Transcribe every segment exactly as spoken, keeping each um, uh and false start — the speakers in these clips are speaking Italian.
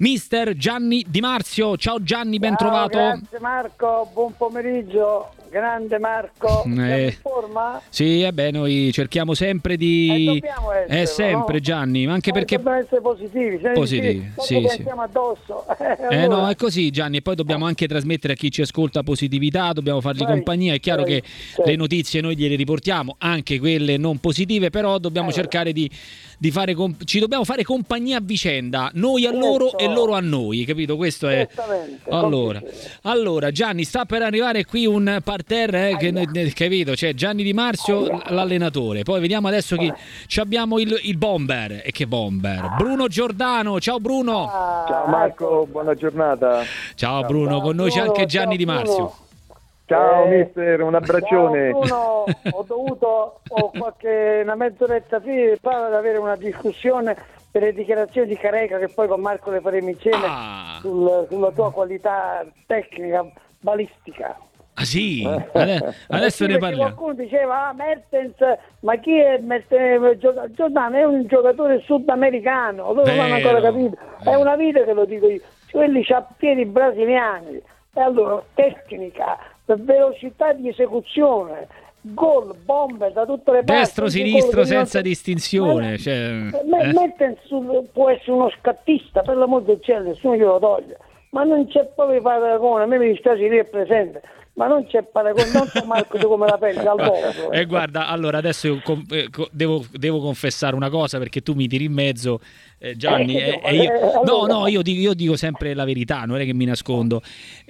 mister Gianni Di Marzio. Ciao Gianni, ben Ciao, trovato. Grazie Marco, buon pomeriggio. Grande Marco, Eh, sei in forma? Sì, eh beh, noi cerchiamo sempre di... Eh, dobbiamo essere, Eh, sempre, no? Gianni, ma anche Eh, perché... dobbiamo essere positivi, se Positivi, non sì, ci sì. pensiamo addosso. Eh allora... no, è così Gianni, e poi dobbiamo anche trasmettere a chi ci ascolta positività, dobbiamo fargli Vai, compagnia. È chiaro vai, che certo. le notizie noi gliele riportiamo, anche quelle non positive, però dobbiamo Allora. cercare di, di fare comp- ci dobbiamo fare compagnia a vicenda, noi a Certo. loro e loro a noi, capito? Questo è... Certamente, Allora, complice. allora Gianni, sta per arrivare qui un parterre, eh, che, ne- capito? C'è Gianni Di Marzio, Aia. l'allenatore, poi vediamo adesso chi... Ci abbiamo il, il bomber, e che bomber? Bruno Giordano, ciao Bruno! Ah, Ciao Marco, ecco. buona giornata. Ciao Bruno, con noi c'è Bruno, anche Gianni ciao, Di Marzio. Bruno. Ciao Eh, mister, un abbraccione. Ciao Bruno, ho dovuto ho qualche una mezz'oretta fa ad avere una discussione per le dichiarazioni di Careca che poi con Marco le faremo insieme Ah. sul- sulla tua qualità tecnica balistica. Ah sì? Ade- Adesso Eh sì, ne perché parliamo. qualcuno diceva ah, Mertens, ma chi è Mertens? Giordano è un giocatore sudamericano, loro non hanno ancora Vero. capito, è una vita che lo dico io, quelli c'ha piedi brasiliani e allora tecnica, velocità di esecuzione, gol, bombe da tutte le parti, Destro, un sinistro, gol che senza non- distinzione. Ma- Cioè, Ma- eh. Mertens può essere uno scattista, per l'amor del cielo, nessuno glielo toglie, ma non c'è proprio paragone, a me mi dispiace lì è presente, ma non c'è paragone, non so Marco tu come la pensi al volo. E guarda, allora adesso io com- eh, co- devo, devo confessare una cosa perché tu mi tiri in mezzo, eh, Gianni, Eh, e, e io, eh, no, allora. no, io dico, io dico sempre la verità, non è che mi nascondo.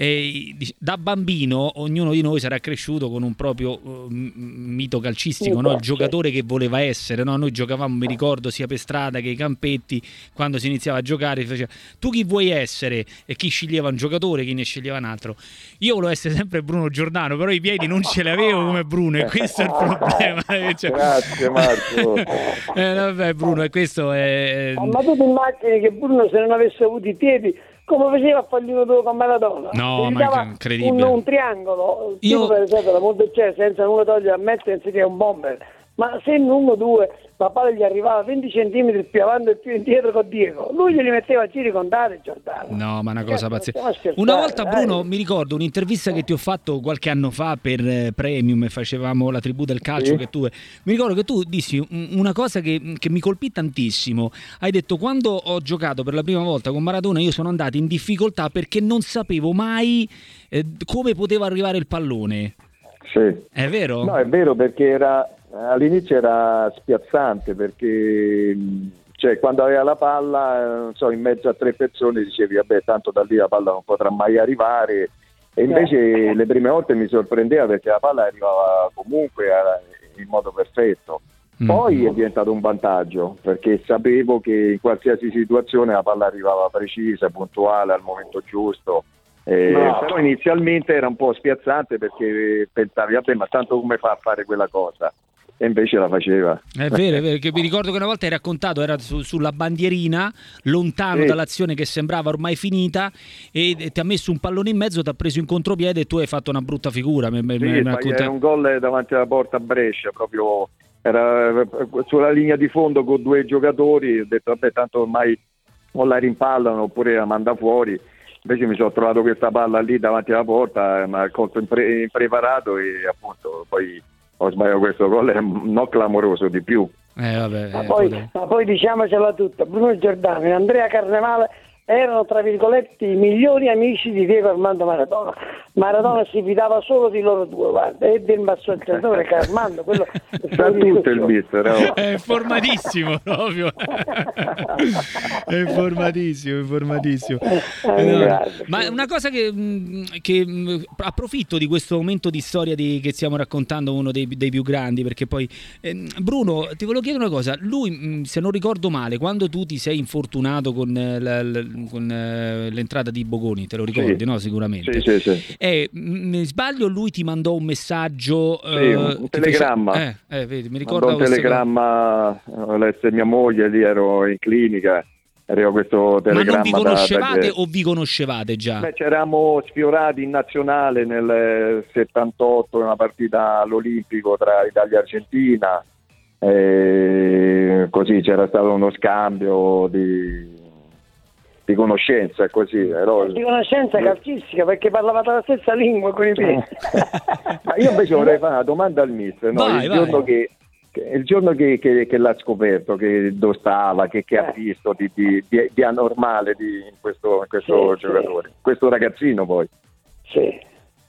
E, dic- da bambino ognuno di noi sarà cresciuto con un proprio uh, m- mito calcistico, no? Il giocatore che voleva essere, no? Noi giocavamo, mi ricordo, sia per strada che ai campetti, quando si iniziava a giocare si faceva, tu chi vuoi essere? E chi sceglieva un giocatore, chi ne sceglieva un altro. Io volevo essere sempre Bruno Giordano, però i piedi non ce li avevo come Bruno e questo è il problema. Cioè... Grazie Marco. Eh, vabbè Bruno, e questo è... Ma tu ti immagini che Bruno se non avesse avuto i piedi come faceva a fargli un con Maradona? No, Gli ma dava è incredibile. un, un triangolo. Io- Tu per esempio la Monte c'è senza nulla togliere a Mertens che è un bomber, ma se in uno due la palla gli arrivava venti centimetri più avanti e più indietro con Diego, lui glieli metteva a giri contare Giordano. No, ma una cosa Cazzo, pazzesca. stiamo a scherzare, Una volta, dai. Bruno, mi ricordo un'intervista che ti ho fatto qualche anno fa per eh, Premium e facevamo la tribù del calcio. Sì. Che tu, mi ricordo che tu dissi un- una cosa che, che mi colpì tantissimo. Hai detto: quando ho giocato per la prima volta con Maradona, io sono andato in difficoltà perché non sapevo mai eh, come poteva arrivare il pallone. Sì. È vero? No, è vero perché era all'inizio era spiazzante perché cioè, quando aveva la palla, eh, non so, in mezzo a tre persone dicevi vabbè tanto da lì la palla non potrà mai arrivare e invece le prime volte mi sorprendeva perché la palla arrivava comunque eh, in modo perfetto. Poi Mm. è diventato un vantaggio perché sapevo che in qualsiasi situazione la palla arrivava precisa, puntuale, al momento giusto. Eh, No. Però inizialmente era un po' spiazzante perché pensavi vabbè ma tanto come fa a fare quella cosa e invece la faceva. È vero, è vero, che mi ricordo che una volta hai raccontato, era su- sulla bandierina, lontano Sì. dall'azione che sembrava ormai finita, e, e ti ha messo un pallone in mezzo, ti ha preso in contropiede e tu hai fatto una brutta figura. Me- me- Sì, me- me sbaglia- racconta- era un gol davanti alla porta a Brescia, proprio era sulla linea di fondo con due giocatori, ho detto vabbè tanto ormai o la rimpallano oppure la manda fuori, invece mi sono trovato questa palla lì davanti alla porta, ma colto impre- impreparato e appunto poi ho sbagliato questo gol, è non clamoroso di più. Eh, vabbè, Ma eh, poi, potevo- ma poi diciamocela tutta, Bruno Giordano e Andrea Carnevale erano tra virgolette i migliori amici di Diego Armando Maradona. Maradona si fidava solo di loro due, guarda, e del massaggiatore che Armando, quello Sa tutto il mister, oh. È informatissimo proprio. È informatissimo, informatissimo. Eh, No, grazie. ma una cosa che, mh, che mh, approfitto di questo momento di storia di, che stiamo raccontando, uno dei, dei più grandi, perché poi ehm, Bruno, ti volevo chiedere una cosa. Lui, mh, se non ricordo male, quando tu ti sei infortunato con, eh, la- la- con eh, l'entrata di Bogoni, te lo ricordi, Sì. no? Sicuramente. Sì, sì, sì. E mh, mi sbaglio, lui ti mandò un messaggio, Sì, eh, un ti telegramma. fece- eh, eh, vedi, mi Mandò ricordo un telegramma, ho letto mia moglie, lì ero in clinica, arrivò questo Ma telegramma. non vi da- conoscevate da- o vi conoscevate già? Beh, ci eravamo sfiorati in nazionale nel settantotto, una partita all'Olimpico tra Italia e Argentina, e così c'era stato uno scambio di, di di conoscenza, così. Però... Di conoscenza calcistica, perché parlavate la stessa lingua con i piedi. Ma io invece vorrei fare una domanda al mister, no? Vai, il, vai. giorno che, che, il giorno che, che, che l'ha scoperto, che dove stava, che, che Eh. ha visto di, di, di, di anormale di in questo, in questo Sì, giocatore, sì. questo ragazzino poi. Sì.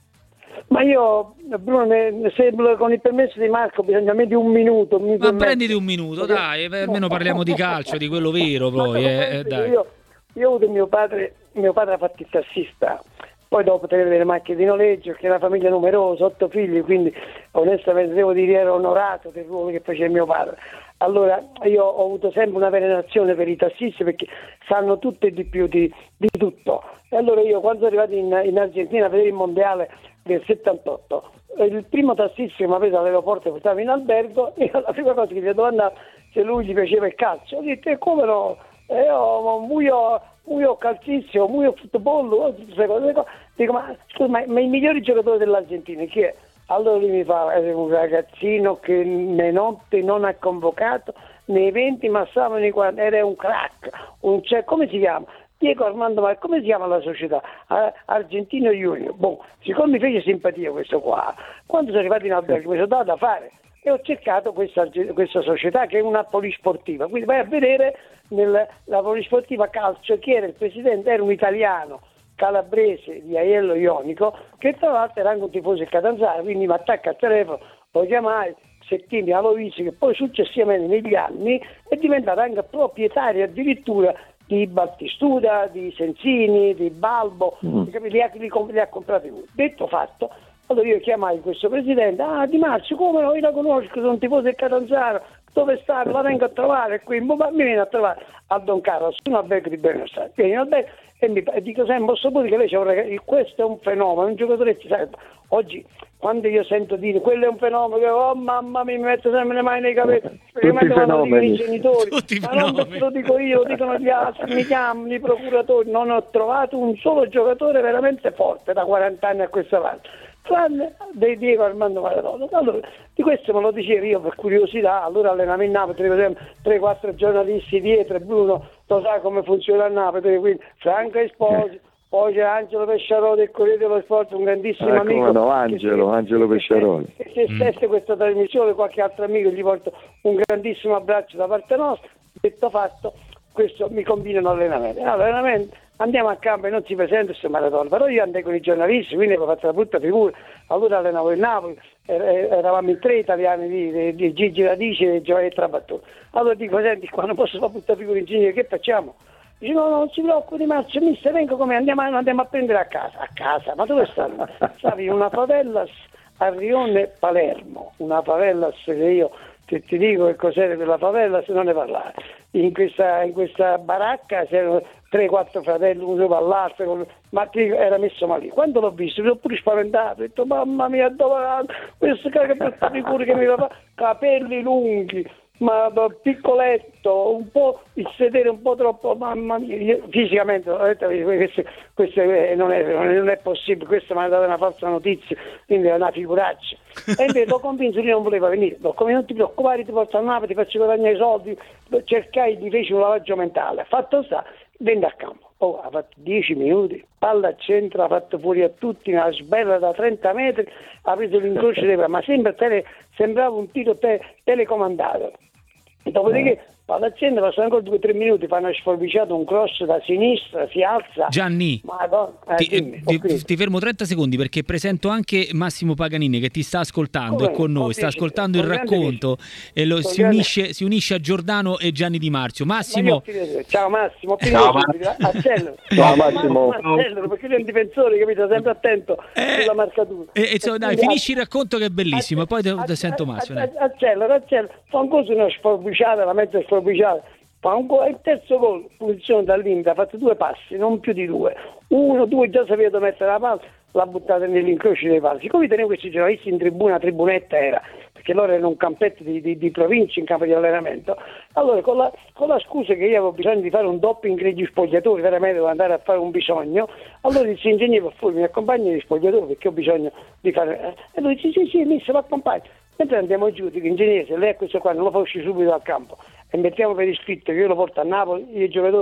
Ma io, Bruno, ne- se con il permesso di Marco bisogna di un minuto. Un minuto Ma e mezzo. prenditi un minuto, dai, eh, almeno parliamo di calcio, di quello vero Ma poi. te lo eh, pensi eh, che dai. Io, io ho avuto mio padre, mio padre ha fatto il tassista, poi dopo tenere le macchine di noleggio, che è una famiglia numerosa, otto figli, quindi onestamente devo dire ero onorato del ruolo che faceva mio padre. Allora io ho avuto sempre una venerazione per i tassisti perché sanno tutto e di più di, di tutto. E allora io quando sono arrivato in, in Argentina a vedere il mondiale del settantotto, il primo tassista che mi ha preso all'aeroporto e portava in albergo, io la prima cosa che gli ho domandato se lui gli piaceva il calcio. Ho detto, e come no? E io, muoio, muoio calcissimo, muoio football, queste cose. Dico, ma, scusa, ma, ma i migliori giocatori dell'Argentina chi è? Allora lui mi fa, è un ragazzino che né notte non ha convocato, nei venti ma stava nei quaranta, era un crack, un, cioè, come si chiama? Diego Armando Maradona, come si chiama la società? Ah, Argentino Junior. Boh, siccome mi fece simpatia questo qua, quando sono arrivato in albergo mi sono dato da fare e ho cercato questa, questa società che è una polisportiva, quindi vai a vedere nella polisportiva calcio chi era il presidente, era un italiano calabrese di Aiello Ionico, che tra l'altro era anche un tifoso del Catanzaro, quindi mi attacca al telefono, lo chiamai, Settimi Aloisi, che poi successivamente negli anni è diventato anche proprietario addirittura di Battistuta, di Sensini, di Balbo, mm. li, ha, li, li ha comprati lui. Detto fatto, allora io chiamai questo presidente, ah Di Marzio, come no, io la conosco, sono un tifoso del Catanzaro, dove sta? La vengo a trovare qui, mi viene a trovare a Don Carlo, sono albergo di Benestare, vieni in albergo e mi e dico sempre, posso dire che lei c'è un ragazzo, questo è un fenomeno, un giocatore ci serve. Oggi, quando io sento dire, quello è un fenomeno, che, oh mamma mia, mi metto sempre le mani nei capelli, Tutti i fenomeni. i genitori, Tutti i ma non fenomeni. lo dico io, lo dicono gli altri, mi chiamano i procuratori, non ho trovato un solo giocatore veramente forte da quaranta anni a questa parte. Tranne dei Diego Armando Maradona. Allora, di questo me lo dicevo io per curiosità, allora allenavo in Napoli, tre o quattro giornalisti dietro, e Bruno lo sa come funziona a Napoli, quindi Franco Esposito, poi c'è Angelo Pesciaroli del Corriere dello Sport, un grandissimo Ah, amico. come no, Angelo, che, Angelo che, Pesciaroli. Che, che stesse questa trasmissione, qualche altro amico, gli porto un grandissimo abbraccio da parte nostra. Detto fatto, questo mi combinano allenamenti. Allora, allenamenti, andiamo a campo e non si presenta questo Maradona, però io andai con i giornalisti, quindi avevo fatto la brutta figura. Allora allenavo il Napoli, eravamo in tre italiani di, di Gigi Radici e Giovanni Trapattoni. Allora dico, senti, qua non posso fare brutta figura in Gigi, che facciamo? Dice, no, no, non si preoccupi Di Marzio, mister, vengo come andiamo, andiamo a prendere a casa. A casa? Ma dove stanno? Stavi in una favela a Rione Palermo, una favela che io se ti dico che cos'era quella favela se non ne parlare. In questa, in questa baracca c'erano tre quattro fratelli uno sopra all'altro, con... ma ti dico, era messo male. Quando l'ho visto mi sono pure spaventato, ho detto mamma mia, dove questo che brutta figura che mi fa, capelli lunghi, ma piccoletto, un po' il sedere un po' troppo, mamma mia, io, fisicamente ho detto, questo, questo non, è, non è possibile, questo mi ha dato una falsa notizia, quindi è una figuraccia. E invece l'ho convinto che non voleva venire, l'ho convinto, non ti preoccupare, ti porto a Napoli, ti faccio guadagnare i soldi, cercai di fare un lavaggio mentale, fatto sta, venne a campo. Oh, ha fatto dieci minuti, palla al centro, ha fatto fuori a tutti, una sberla da trenta metri, ha preso l'incrocio dei ma sembra tele, sembrava un tiro te, telecomandato. Dopodiché palla al centro, passano ancora due o tre minuti, fa una sforbiciata, un cross da sinistra, si alza. Gianni, Madonna, eh, ti, dimmi, ti, ti fermo trenta secondi perché presento anche Massimo Paganini che ti sta ascoltando, Come? è con noi, Ho sta visto, ascoltando il con grande racconto e lo, Con si, grande- unisce, si unisce a Giordano e Gianni Di Marzio. Ma io Massimo, ho finito. Ciao Massimo, ho Ciao, finito subito. Accelero. Ciao, Massimo. Accelero, perché lui è un difensore, capito? Sempre attento Eh, sulla marcatura. e, e, insomma, dai, quindi finisci il racconto che è bellissimo e poi te, te sento Massimo. dai. Accelero, accelero. Fa un cosa una sforbiciata, la mezza sforbiciata. Fa un gol, il terzo gol, punizione dall'Inter, ha fatto due passi, non più di due. Uno, due, già sapeva dove mettere la palla, l'ha buttata nell'incrocio dei pali. Siccome tenevo questi giornalisti in tribuna, tribunetta era, perché loro erano un campetto di, di, di provincia in campo di allenamento, allora con la, con la scusa che io avevo bisogno di fare un doping negli spogliatori, veramente devo andare a fare un bisogno, allora il ingegnere fuori mi accompagna negli spogliatori perché ho bisogno di fare... E lui dice sì, sì, mister, mi accompagna. Mentre andiamo giù, dico ingegnere, se lei è questo qua non lo fa uscire subito dal campo e mettiamo per iscritto che io lo porto a Napoli, i giocatori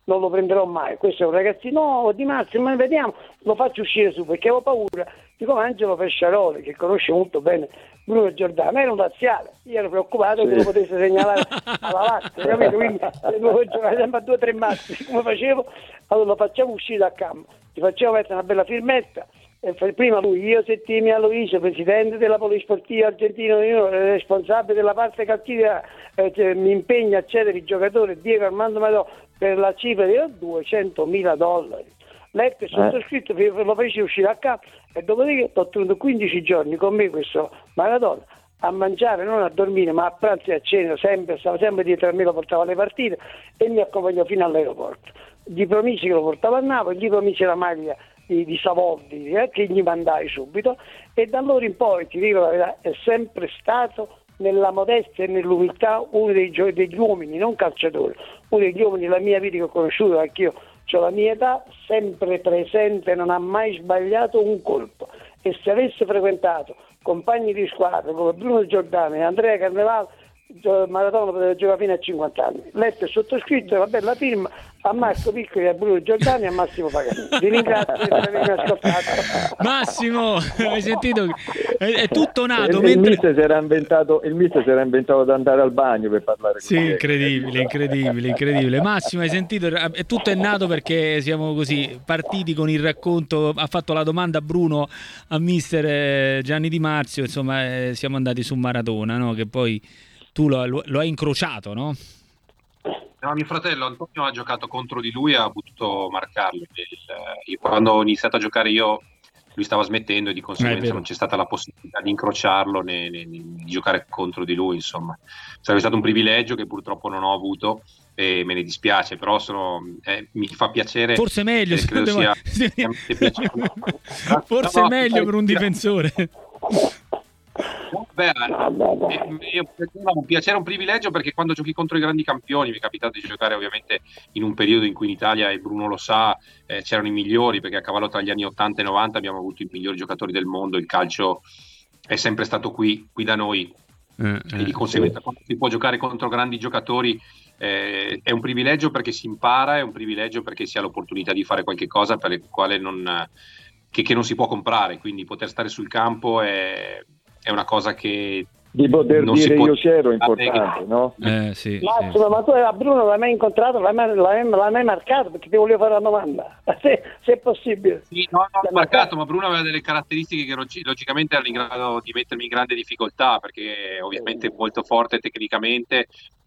non lo prenderò mai, questo è un ragazzino Di Marzio, ma vediamo, lo faccio uscire su perché avevo paura. Dico Angelo Pesciaroli, che conosce molto bene Bruno Giordano, era un laziale, io ero preoccupato sì. che lo potesse segnalare alla Lazio, capito? Quindi dovevo giocare sempre a due o tre mazzi, come facevo, allora lo facciamo uscire dal campo, ti facciamo mettere una bella firmetta, e prima lui, io Settimia Aloisio, presidente della Polisportiva Argentina, responsabile della parte cattiva, eh, cioè, mi impegna a cedere il giocatore Diego Armando Maradona per la cifra di duecentomila dollari. Letto e sottoscritto, eh. lo fece uscire a campo e dopodiché ho tenuto quindici giorni con me questo Maradona a mangiare, non a dormire, ma a pranzo e a cena, sempre, stava sempre dietro a me, lo portava alle partite e mi accompagnò fino all'aeroporto. Gli promisi che lo portava a Napoli, gli promisi la maglia di, di Savoldi eh, che gli mandai subito, e da allora in poi, ti dico la verità, è sempre stato nella modestia e nell'umiltà uno dei gio- degli uomini, non calciatori, uno degli uomini della mia vita che ho conosciuto, perché io ho la mia età, sempre presente, non ha mai sbagliato un colpo, e se avesse frequentato compagni di squadra come Bruno Giordano e Andrea Carnevale, Maradona poteva giocare fino a cinquanta anni. Letto e sottoscritto, vabbè, la firma a Marco Piccoli, a Bruno Giordani e a Massimo Paganini. Vi ringrazio per avermi ascoltato. Massimo, hai sentito? È, è tutto nato. Il, mentre... il mister si era inventato, il mister si era inventato di andare al bagno per parlare sì, con me. incredibile, incredibile, incredibile. Massimo, hai sentito? È tutto è nato perché siamo così partiti con il racconto. Ha fatto la domanda Bruno a mister Gianni Di Marzio, insomma, eh, siamo andati su Maradona, no? Che poi tu lo, lo, lo hai incrociato, no? No, mio fratello Antonio ha giocato contro di lui e ha potuto marcarlo. Il, quando ho iniziato a giocare io, lui stava smettendo e di conseguenza non c'è stata la possibilità di incrociarlo né, né, né di giocare contro di lui, insomma. Sarebbe stato un privilegio che purtroppo non ho avuto e me ne dispiace, però sono, eh, mi fa piacere. Forse meglio, eh, credo sia, forse no, meglio no, per un difensore. Beh, è, è un piacere, un privilegio, perché quando giochi contro i grandi campioni, mi è capitato di giocare ovviamente in un periodo in cui in Italia, e Bruno lo sa, eh, c'erano i migliori, perché a cavallo tra gli anni ottanta e novanta abbiamo avuto i migliori giocatori del mondo, il calcio è sempre stato qui, qui da noi, eh, e di conseguenza eh. quando si può giocare contro grandi giocatori eh, è un privilegio, perché si impara, è un privilegio perché si ha l'opportunità di fare qualche cosa per il quale non, che, che non si può comprare, quindi poter stare sul campo è è una cosa che di poter non dire si può... io c'ero è importante, no? Eh, sì, Massimo, sì. ma tu a Bruno l'hai mai incontrato, l'hai mai, l'hai, l'hai mai marcato, perché ti volevo fare una domanda, se, se è possibile. Sì, no, no, l'ho marcato, ma Bruno aveva delle caratteristiche che logicamente erano in grado di mettermi in grande difficoltà, perché ovviamente è molto forte tecnicamente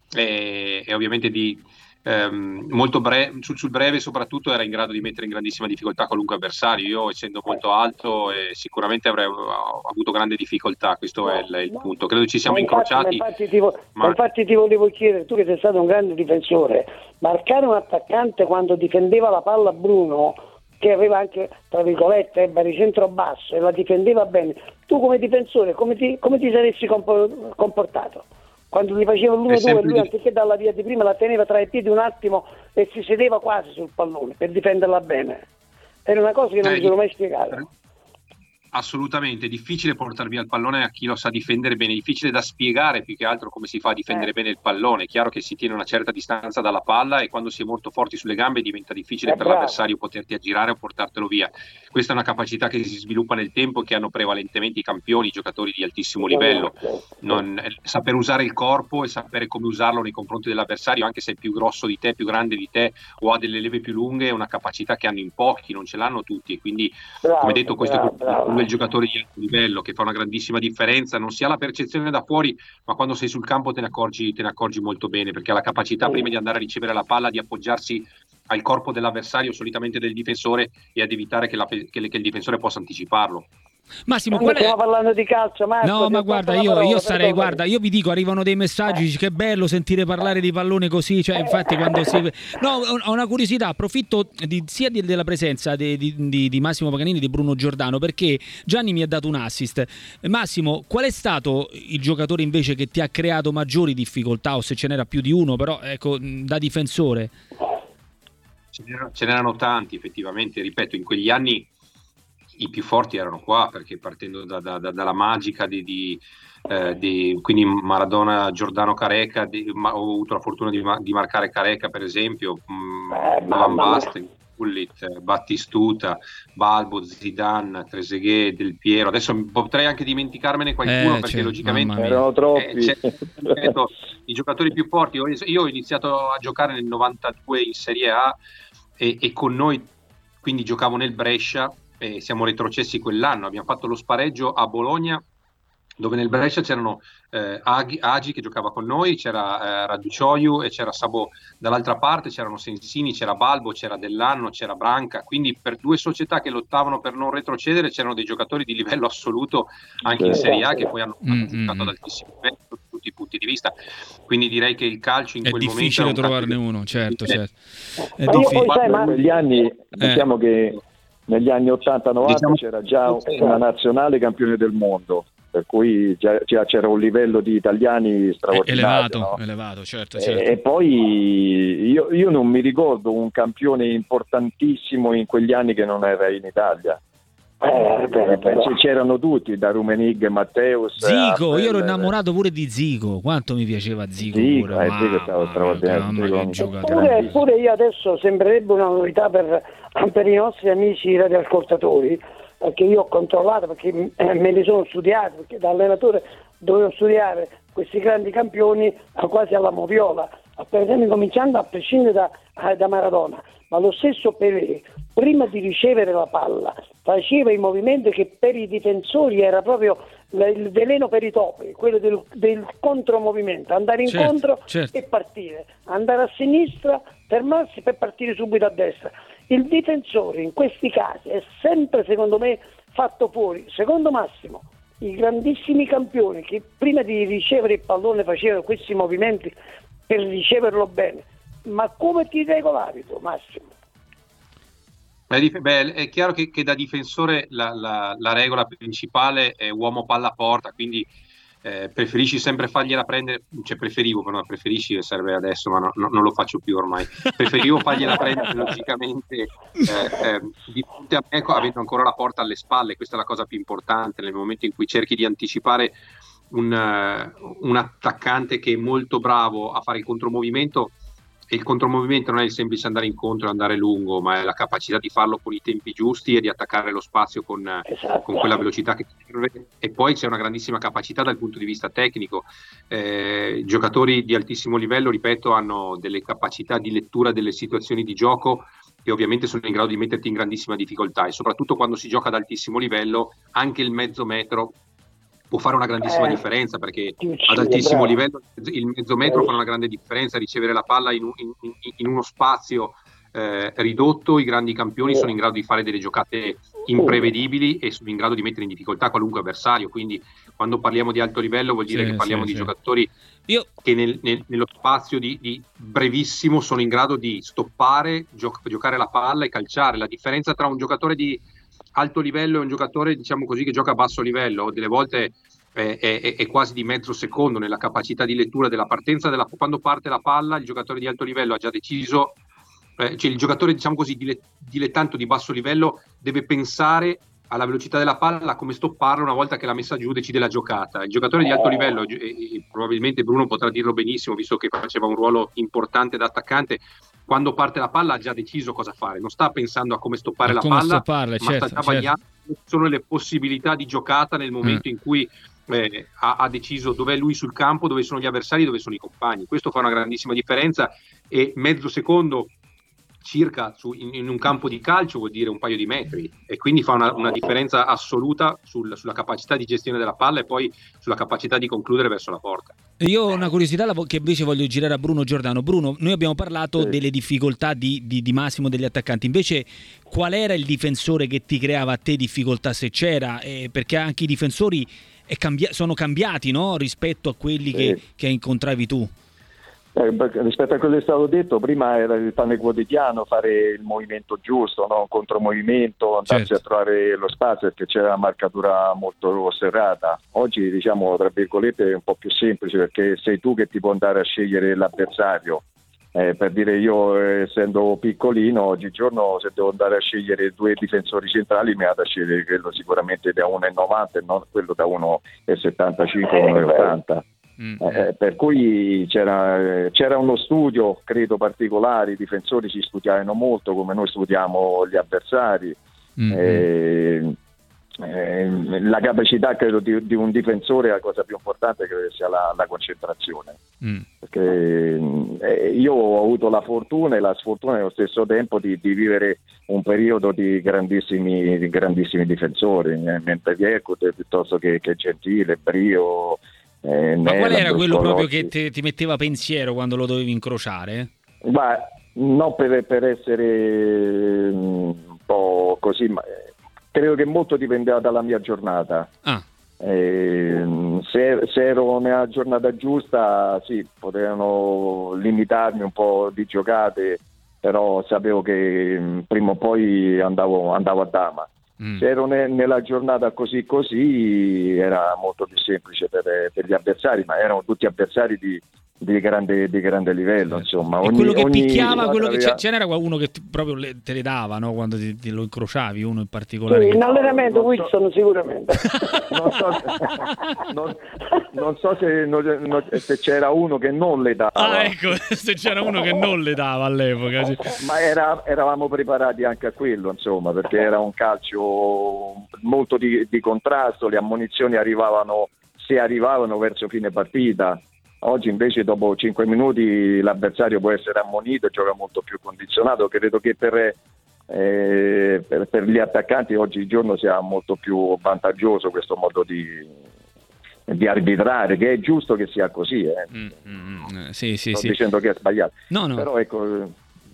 e, e ovviamente di ehm, molto breve, sul, sul breve soprattutto era in grado di mettere in grandissima difficoltà qualunque avversario. Io, essendo molto alto, eh, sicuramente avrei avuto grande difficoltà, questo no, è il, il no. punto. Credo ci siamo ma infatti, incrociati. Ma infatti, ti, vo- ma... infatti ti volevo chiedere, tu che sei stato un grande difensore, marcare un attaccante quando difendeva la palla Bruno, che aveva anche, tra virgolette, eh, baricentro basso e la difendeva bene, tu come difensore come ti, come ti saresti comportato? Quando gli faceva l'uno due, lui anziché dalla via di prima la teneva tra i piedi un attimo e si sedeva quasi sul pallone per difenderla bene. Era una cosa che non eh, mi sono mai spiegato. Assolutamente, è difficile portare via il pallone a chi lo sa difendere bene, è difficile da spiegare più che altro come si fa a difendere eh. bene il pallone. È chiaro che si tiene una certa distanza dalla palla e quando si è molto forti sulle gambe diventa difficile è per bravo. l'avversario poterti aggirare o portartelo via. Questa è una capacità che si sviluppa nel tempo e che hanno prevalentemente i campioni, i giocatori di altissimo livello. Non, eh, saper usare il corpo e sapere come usarlo nei confronti dell'avversario, anche se è più grosso di te, più grande di te o ha delle leve più lunghe, è una capacità che hanno in pochi, non ce l'hanno tutti, e quindi bravo, come detto questo bravo, bravo. è il giocatore di alto livello che fa una grandissima differenza, non si ha la percezione da fuori, ma quando sei sul campo te ne accorgi, te ne accorgi molto bene, perché ha la capacità prima di andare a ricevere la palla di appoggiarsi al corpo dell'avversario, solitamente del difensore, e ad evitare che, la, che, che il difensore possa anticiparlo. Massimo, qual è... stiamo parlando di calcio, Marco, no, ma guarda, io, parola, io sarei, guarda, io vi dico, arrivano dei messaggi, eh. che bello sentire parlare di pallone così, cioè, infatti, quando si... No, ho una curiosità, approfitto di, sia di, della presenza di, di, di Massimo Paganini e di Bruno Giordano, perché Gianni mi ha dato un assist. Massimo, qual è stato il giocatore invece che ti ha creato maggiori difficoltà, o se ce n'era più di uno, però, ecco, da difensore? Ce n'erano, ce n'erano tanti, effettivamente, ripeto, in quegli anni i più forti erano qua, perché partendo da, da, da, dalla magica di, di, eh, di quindi Maradona, Giordano, Careca, di, ma, ho avuto la fortuna di, di marcare Careca per esempio, mh, Van Basten, Gullit, Battistuta, Balbo, Zidane, Trezeguet, Del Piero. Adesso potrei anche dimenticarmene qualcuno, eh, perché cioè, logicamente erano troppi. Eh, ripeto, i giocatori più forti. Io ho iniziato a giocare nel novantadue in Serie A e, e con noi quindi giocavo nel Brescia e siamo retrocessi quell'anno. Abbiamo fatto lo spareggio a Bologna, dove nel Brescia c'erano eh, Agi, Agi che giocava con noi, c'era eh, Raducioiu e c'era Sabò. Dall'altra parte c'erano Sensini, c'era Balbo, c'era Dellanno, c'era Branca. Quindi per due società che lottavano per non retrocedere c'erano dei giocatori di livello assoluto anche in Serie A, che poi hanno, hanno mm, giocato mm. ad altissimo livello da tutti i punti di vista. Quindi direi che il calcio in è quel momento difficile un trovarne calcio uno, certo, certo. È Ma io difficile. poi, sai, ma- Negli anni, diciamo che negli anni ottanta novanta Diciamo- c'era già una nazionale campione del mondo, per cui già, già c'era un livello di italiani È straordinario. elevato, no? elevato, certo, E, certo. e poi io, io non mi ricordo un campione importantissimo in quegli anni che non era in Italia. Eh, bene, però. C- c'erano tutti, da Rumenig, Matteus, Zico, Armel, io ero innamorato pure di Zico, quanto mi piaceva Zico, Zico, pure. eh, Zico stava Mamma straordinario, mia, mamma Zico che un giocatore. Eppure, eppure io adesso sembrerebbe una novità per, per i nostri amici radioascoltatori, perché io ho controllato, perché eh, me li sono studiati, perché da allenatore dovevo studiare questi grandi campioni eh, quasi alla moviola, per esempio cominciando a prescindere da, eh, da Maradona, ma lo stesso Pelé, prima di ricevere la palla, faceva i movimenti che per i difensori era proprio l- il veleno per i topi, quello del, del contromovimento, andare Certo, incontro certo. e partire, andare a sinistra, fermarsi per partire subito a destra. Il difensore in questi casi è sempre, secondo me, fatto fuori. Secondo Massimo, i grandissimi campioni che prima di ricevere il pallone facevano questi movimenti per riceverlo bene. Ma come ti regolavi tu, Massimo? Beh, dif- beh, è chiaro che, che da difensore la, la- la regola principale è uomo palla a porta, quindi eh, preferisci sempre fargliela prendere, cioè preferivo, però preferisci serve adesso, ma no- no- non lo faccio più ormai. Preferivo fargliela prendere logicamente eh, eh, di fronte a me, avendo ancora la porta alle spalle. Questa è la cosa più importante nel momento in cui cerchi di anticipare un, eh, un attaccante che è molto bravo a fare il contromovimento. E il contromovimento non è il semplice andare incontro e andare lungo, ma è la capacità di farlo con i tempi giusti e di attaccare lo spazio con, Esatto. con quella velocità che serve. E poi c'è una grandissima capacità dal punto di vista tecnico. Eh, giocatori di altissimo livello, ripeto, hanno delle capacità di lettura delle situazioni di gioco che ovviamente sono in grado di metterti in grandissima difficoltà, e soprattutto quando si gioca ad altissimo livello anche il mezzo metro può fare una grandissima Eh, differenza, perché sì, ad altissimo bravo. livello il mezzo metro fa una grande differenza. Ricevere la palla in, un- in- in- in uno spazio eh, ridotto, i grandi campioni sono in grado di fare delle giocate imprevedibili e sono in grado di mettere in difficoltà qualunque avversario. Quindi quando parliamo di alto livello vuol dire Sì, che parliamo sì, di sì. giocatori Io che nel- nel- nello spazio di, di brevissimo sono in grado di stoppare, gio- giocare la palla e calciare. La differenza tra un giocatore di alto livello e un giocatore, diciamo così, che gioca a basso livello, delle volte è, è- è quasi di mezzo secondo nella capacità di lettura della partenza della, quando parte la palla. Il giocatore di alto livello ha già deciso, eh, cioè il giocatore, diciamo così, dile- dilettante di basso livello deve pensare alla velocità della palla, come stopparla una volta che l'ha messa giù, decide la giocata. Il giocatore di alto livello, e, e probabilmente Bruno potrà dirlo benissimo visto che faceva un ruolo importante da attaccante, quando parte la palla ha già deciso cosa fare, non sta pensando a come stoppare A la come palla, stopparla, ma certo, sta già certo. vagliando quali sono le possibilità di giocata nel momento in cui eh, ha, ha deciso dov'è lui sul campo, dove sono gli avversari, dove sono i compagni. Questo fa una grandissima differenza, e mezzo secondo circa su, in, in un campo di calcio vuol dire un paio di metri, e quindi fa una, una differenza assoluta sul- sulla capacità di gestione della palla e poi sulla capacità di concludere verso la porta. Io ho una curiosità la vo- che invece voglio girare a Bruno Giordano. Bruno, noi abbiamo parlato Sì. delle difficoltà di, di- di Massimo, degli attaccanti. Invece, qual era il difensore che ti creava a te difficoltà, se c'era? Eh, perché anche i difensori è cambia- sono cambiati, no? Rispetto a quelli Sì. che, che incontravi tu. Eh, beh, rispetto a quello che è stato detto, prima era il pane quotidiano, fare il movimento giusto, no? Un contromovimento, andarsi Certo. a trovare lo spazio, perché c'era una marcatura molto serrata. Oggi, diciamo, tra virgolette, è un po' più semplice, perché sei tu che ti puoi andare a scegliere l'avversario. Eh, per dire, io essendo piccolino oggigiorno, se devo andare a scegliere due difensori centrali mi vado a scegliere quello sicuramente da uno virgola novanta e non quello da uno virgola settantacinque, uno virgola ottanta. Mm. Eh, per cui c'era, c'era uno studio, credo, particolare. I difensori si studiavano molto come noi studiamo gli avversari. Mm. eh, eh, la capacità, credo, di, di un difensore, la cosa più importante credo sia la, la concentrazione. Mm. Perché eh, io ho avuto la fortuna e la sfortuna nello stesso tempo di, di vivere un periodo di grandissimi, di grandissimi difensori, eh, Mentevieco piuttosto che, che Gentile, Brio. Eh, Ma qual era quello Scolotti. proprio che te, ti metteva pensiero quando lo dovevi incrociare? Ma non per, per essere un po' così, ma credo che molto dipendeva dalla mia giornata. Ah. Eh, se, se ero nella giornata giusta, sì, potevano limitarmi un po' di giocate, però sapevo che prima o poi andavo, andavo a dama. Mm. Se ero ne, nella giornata così così era molto più semplice per, per gli avversari, ma erano tutti avversari di, di, grande, di grande livello, insomma. E ogni, quello che ogni picchiava, quello che aveva... ce n'era qualcuno che proprio le, te le dava, no? Quando ti, ti lo incrociavi, uno in particolare. Sì, che... in allenamento non Wilson so... sicuramente. non, so se, non, non so se, non, se c'era uno che non le dava. Ah, ecco, se c'era uno che non le dava all'epoca. Sì. Ma era, eravamo preparati anche a quello, insomma, perché era un calcio molto di, di contrasto, le ammonizioni arrivavano, se arrivavano, verso fine partita. Oggi invece dopo cinque minuti l'avversario può essere ammonito e gioca molto più condizionato. Credo che per, eh, per, per gli attaccanti oggigiorno sia molto più vantaggioso questo modo di, di arbitrare, che è giusto che sia così. Eh. Mm, mm, sì, sì, Sto sì. dicendo che è sbagliato. No, no. Però ecco...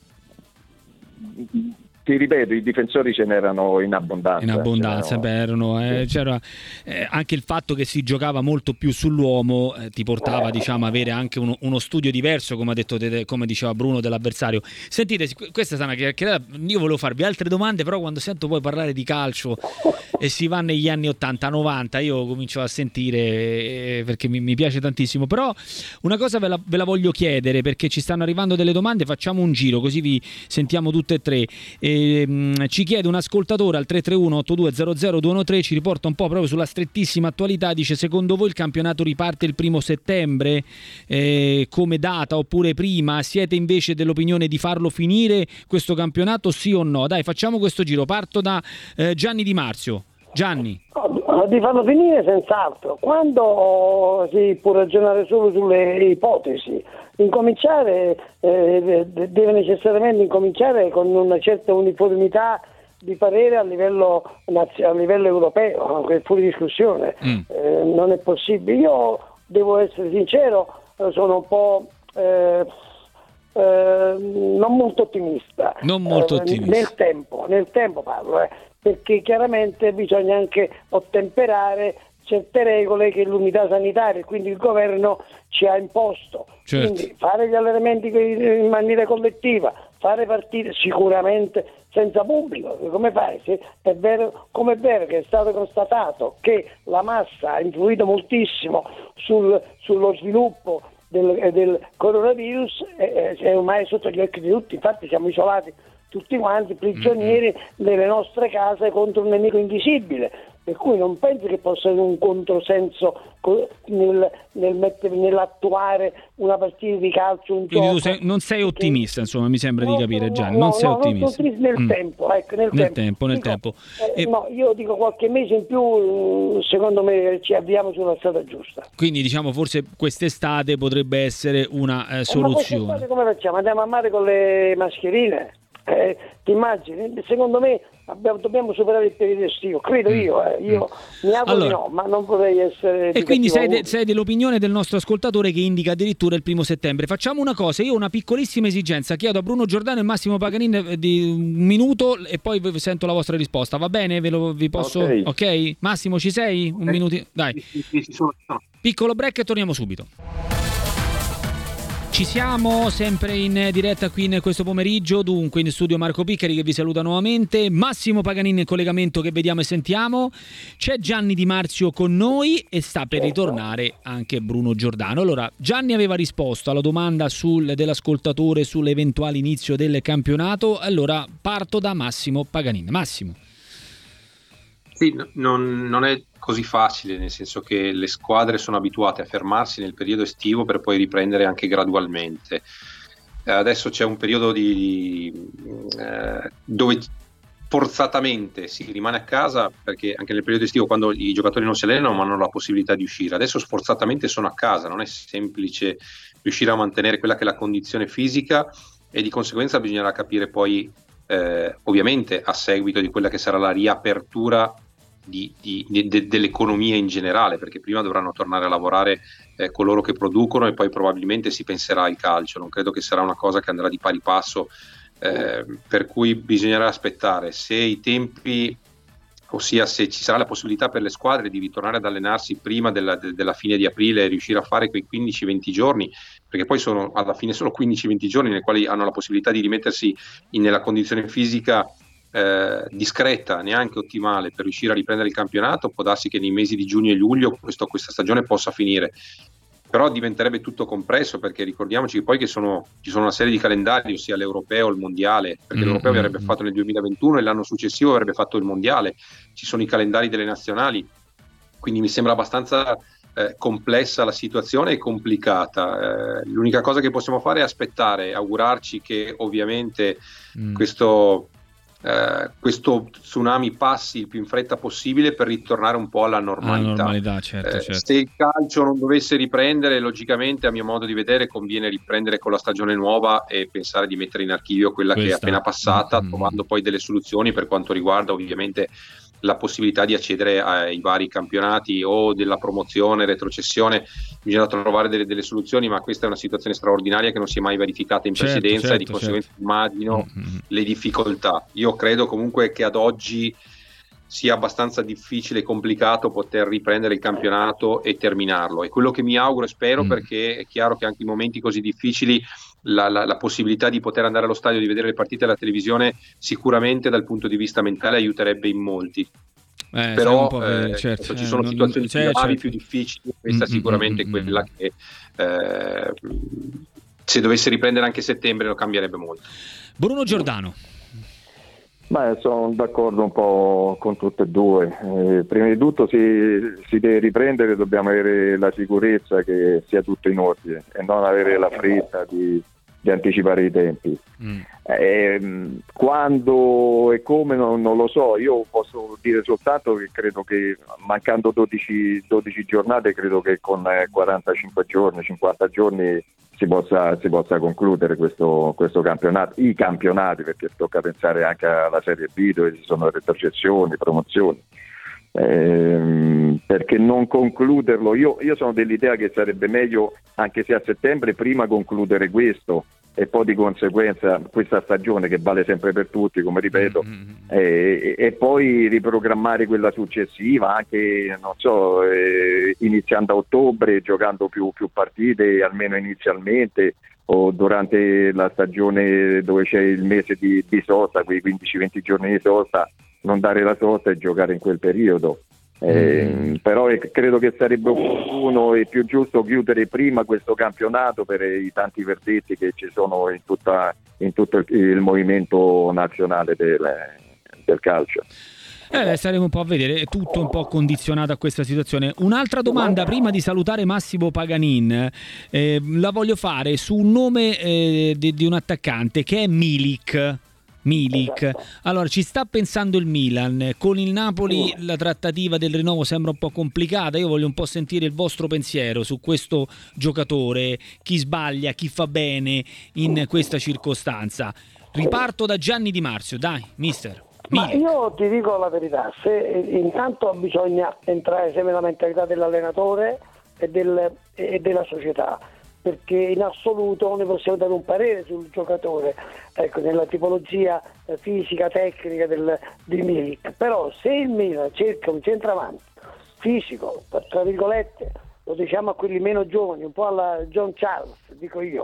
Ti ripeto, i difensori ce n'erano in abbondanza. In abbondanza, beh, erano, eh, c'era eh, anche il fatto che si giocava molto più sull'uomo, eh, ti portava, diciamo, avere anche uno, uno studio diverso, come ha detto, come diceva Bruno, dell'avversario. Sentite, questa è una chiacchierata, io volevo farvi altre domande, però quando sento poi parlare di calcio e si va negli anni ottanta novanta, io comincio a sentire, eh, perché mi, mi piace tantissimo. Però una cosa ve la, ve la voglio chiedere, perché ci stanno arrivando delle domande, facciamo un giro così vi sentiamo tutte e tre. E, ci chiede un ascoltatore al tre tre uno otto due zero zero due uno tre, ci riporta un po' proprio sulla strettissima attualità, dice: secondo voi il campionato riparte il primo settembre eh, come data, oppure prima? Siete invece dell'opinione di farlo finire questo campionato, sì o no? Dai, facciamo questo giro, parto da eh, Gianni Di Marzio. Gianni. Di farlo finire senz'altro, quando si può ragionare solo sulle ipotesi. Incominciare eh, deve necessariamente incominciare con una certa uniformità di parere a livello, a livello europeo, che è fuori discussione. Mm. Eh, non è possibile. Io devo essere sincero, sono un po' eh, eh, non molto ottimista. Non molto ottimista. Eh, nel tempo, nel tempo parlo, eh, perché chiaramente bisogna anche ottemperare certe regole che l'unità sanitaria e quindi il governo ci ha imposto. Certo. Quindi fare gli allenamenti in maniera collettiva, fare partite sicuramente senza pubblico, come fai? Se è vero, come è vero che è stato constatato che la massa ha influito moltissimo sul, sullo sviluppo del, del coronavirus, è, è ormai sotto gli occhi di tutti, infatti siamo isolati tutti quanti, prigionieri mm-hmm. nelle nostre case contro un nemico invisibile. Per cui non penso che possa essere un controsenso nel, nel mettere, nell'attuare una partita di calcio, un Quindi gioco. Tu sei, non sei ottimista, insomma, mi sembra no, di capire, no, Gianni. No, non no, sei no, ottimista. Non nel mm. tempo, ecco, nel, nel tempo. tempo. Nel dico, tempo. Eh, e... No, io dico qualche mese in più, secondo me ci avviamo sulla strada giusta. Quindi diciamo forse quest'estate potrebbe essere una eh, soluzione. Ma quest'estate come facciamo? Andiamo a mare con le mascherine? Eh, ti immagini? Secondo me abbiamo, dobbiamo superare il periodo estivo, credo mm. io, eh. io mm. mi auguro allora, di no, ma non vorrei essere. E quindi sei, de, sei dell'opinione del nostro ascoltatore che indica addirittura il primo settembre. Facciamo una cosa, io ho una piccolissima esigenza, chiedo a Bruno Giordano e Massimo Paganin di un minuto e poi sento la vostra risposta, va bene? Ve lo, vi posso? Ok, okay. Massimo, ci sei? Un minuto, dai. Piccolo break e torniamo subito. ci siamo sempre in diretta qui in questo pomeriggio, dunque in studio Marco Piccari che vi saluta nuovamente, Massimo Paganini in collegamento che vediamo e sentiamo, c'è Gianni Di Marzio con noi e sta per ritornare anche Bruno Giordano. Allora, Gianni aveva risposto alla domanda sul, dell'ascoltatore sull'eventuale inizio del campionato, allora parto da Massimo Paganini. Massimo. Sì, non, non è così facile, nel senso che le squadre sono abituate a fermarsi nel periodo estivo per poi riprendere anche gradualmente. Eh, adesso c'è un periodo di, eh, dove forzatamente si rimane a casa, perché anche nel periodo estivo, quando i giocatori non si allenano ma hanno la possibilità di uscire, adesso sforzatamente sono a casa, non è semplice riuscire a mantenere quella che è la condizione fisica e di conseguenza bisognerà capire poi, eh, ovviamente a seguito di quella che sarà la riapertura Di, di, de, dell'economia in generale, perché prima dovranno tornare a lavorare eh, coloro che producono e poi probabilmente si penserà al calcio. Non credo che sarà una cosa che andrà di pari passo, eh, per cui bisognerà aspettare se i tempi, ossia se ci sarà la possibilità per le squadre di ritornare ad allenarsi prima della, de, della fine di aprile e riuscire a fare quei quindici venti giorni, perché poi sono alla fine solo quindici venti giorni nei quali hanno la possibilità di rimettersi in, nella condizione fisica Eh, discreta, neanche ottimale, per riuscire a riprendere il campionato. Può darsi che nei mesi di giugno e luglio questo, questa stagione possa finire, però diventerebbe tutto compresso, perché ricordiamoci che poi che sono, ci sono una serie di calendari, ossia l'europeo, il mondiale, perché mm-hmm. l'europeo verrebbe fatto nel duemilaventuno e l'anno successivo avrebbe fatto il mondiale, ci sono i calendari delle nazionali, quindi mi sembra abbastanza eh, complessa la situazione e complicata. Eh, l'unica cosa che possiamo fare è aspettare, augurarci che ovviamente mm. questo Uh, questo tsunami passi il più in fretta possibile per ritornare un po' alla normalità. Alla normalità, certo, uh, certo. Se il calcio non dovesse riprendere, logicamente a mio modo di vedere conviene riprendere con la stagione nuova e pensare di mettere in archivio quella Questa. che è appena passata, mm-hmm. trovando poi delle soluzioni per quanto riguarda ovviamente la possibilità di accedere ai vari campionati o della promozione, retrocessione. Bisogna trovare delle, delle soluzioni, ma questa è una situazione straordinaria che non si è mai verificata in certo, precedenza certo, e di conseguenza certo. immagino mm-hmm. le difficoltà. Io credo comunque che ad oggi sia abbastanza difficile e complicato poter riprendere il campionato e terminarlo, e quello che mi auguro e spero, mm. perché è chiaro che anche in momenti così difficili la, la, la possibilità di poter andare allo stadio, di vedere le partite alla televisione, sicuramente dal punto di vista mentale aiuterebbe in molti. Eh, però vedere, eh, certo, ci eh, sono non, situazioni cioè, più gravi, certo. più difficili, questa mm-hmm, sicuramente mm-hmm. è quella che eh, se dovesse riprendere anche settembre lo cambierebbe molto. Bruno Giordano. Beh, sono d'accordo un po' con tutte e due. Eh, prima di tutto si, si deve riprendere, dobbiamo avere la sicurezza che sia tutto in ordine e non avere la fretta di, di anticipare i tempi. Mm. Eh, quando e come non, non lo so, io posso dire soltanto che credo che mancando dodici, dodici giornate, credo che con quarantacinque giorni, cinquanta giorni si possa, si possa concludere questo, questo campionato, i campionati, perché tocca pensare anche alla Serie B dove ci sono retrocessioni, promozioni. Eh, perché non concluderlo? Io, io sono dell'idea che sarebbe meglio, anche se a settembre, prima concludere questo e poi di conseguenza questa stagione che vale sempre per tutti, come ripeto, mm-hmm. e, e poi riprogrammare quella successiva, anche non so, eh, iniziando a ottobre, giocando più, più partite almeno inizialmente, o durante la stagione dove c'è il mese di, di sosta, quei quindici venti giorni di sosta, non dare la sosta e giocare in quel periodo. Eh, mm. Però eh, credo che sarebbe opportuno e più giusto chiudere prima questo campionato per i tanti verdetti che ci sono in, tutta, in tutto il, il movimento nazionale del, del calcio. Eh, staremo un po' a vedere, è tutto un po' condizionato a questa situazione. Un'altra domanda prima di salutare Massimo Paganin, eh, la voglio fare su un nome eh, di, di un attaccante che è Milik. Milik. Allora, ci sta pensando il Milan, con il Napoli la trattativa del rinnovo sembra un po' complicata. Io voglio un po' sentire il vostro pensiero su questo giocatore, chi sbaglia, chi fa bene in questa circostanza. Riparto da Gianni Di Marzio, dai, mister. Ma io ti dico la verità, se intanto bisogna entrare sempre nella mentalità dell'allenatore e, del, e della società, perché in assoluto ne possiamo dare un parere sul giocatore, ecco, nella tipologia fisica, tecnica del, di Milik. Però se il Milan cerca un centravanti fisico, tra virgolette, lo diciamo a quelli meno giovani, un po' alla John Charles, dico io,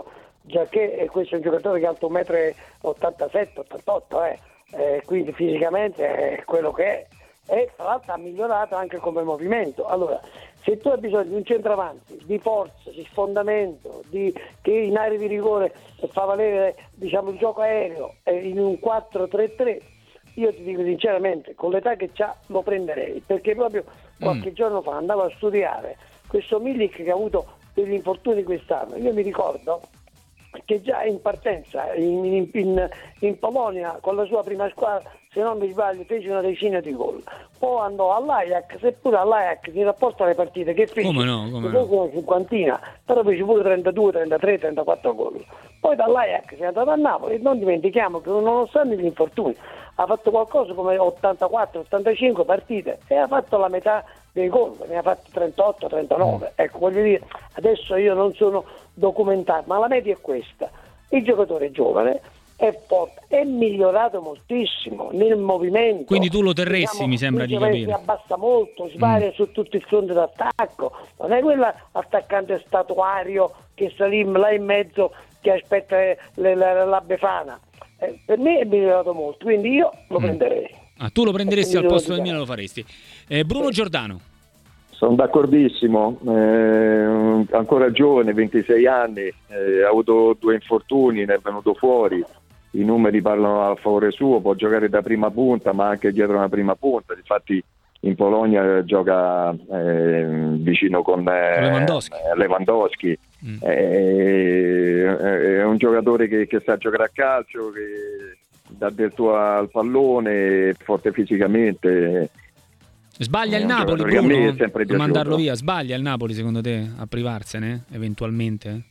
già che questo è un giocatore che è alto un metro e ottantasette ottantotto, eh. Eh, quindi fisicamente è quello che è, e tra l'altro ha migliorato anche come movimento. Allora, se tu hai bisogno di un centravanti di forza, di sfondamento, di, che in area di rigore fa valere, diciamo, il gioco aereo in un quattro tre tre, io ti dico sinceramente, con l'età che c'ha lo prenderei, perché proprio qualche mm. giorno fa andavo a studiare questo Milik che ha avuto degli infortuni quest'anno. Io mi ricordo che già in partenza in, in, in, in Polonia con la sua prima squadra, se non mi sbaglio, fece una decina di gol, poi andò all'Ajax, seppure all'Ajax in rapporto alle partite che fece come no, come no. una cinquantina, però fece pure trentadue, trentatré, trentaquattro gol. Poi dall'Ajax è andato a Napoli, e non dimentichiamo che nonostante gli infortuni ha fatto qualcosa come ottantaquattro ottantacinque partite e ha fatto la metà dei gol, ne ha fatti trentotto trentanove. Ecco, voglio dire, adesso io non sono documentato, ma la media è questa. Il giocatore è giovane, è forte, è migliorato moltissimo nel movimento. Quindi tu lo terresti, diciamo, mi sembra di capire. Si abbassa molto, svaria mm. su tutto il fronte d'attacco. Non è quell'attaccante statuario che sta lì, là in mezzo, che aspetta le, la, la Befana. Eh, per me è migliorato molto, quindi io lo mm. prenderei. Ah, tu lo prenderesti al posto del Milan, lo faresti. Eh, Bruno sì. Giordano. Sono d'accordissimo, eh, ancora giovane, ventisei anni, eh, ha avuto due infortuni, ne è venuto fuori, i numeri parlano a favore suo, può giocare da prima punta ma anche dietro una prima punta, infatti in Polonia gioca eh, vicino con eh, Lewandowski, Lewandowski. Mm. Eh, è un giocatore che, che sa giocare a calcio, che dà del tuo al pallone, forte fisicamente. Sbaglia il Napoli, Bruno, a mandarlo via? Sbaglia il Napoli secondo te a privarsene eventualmente?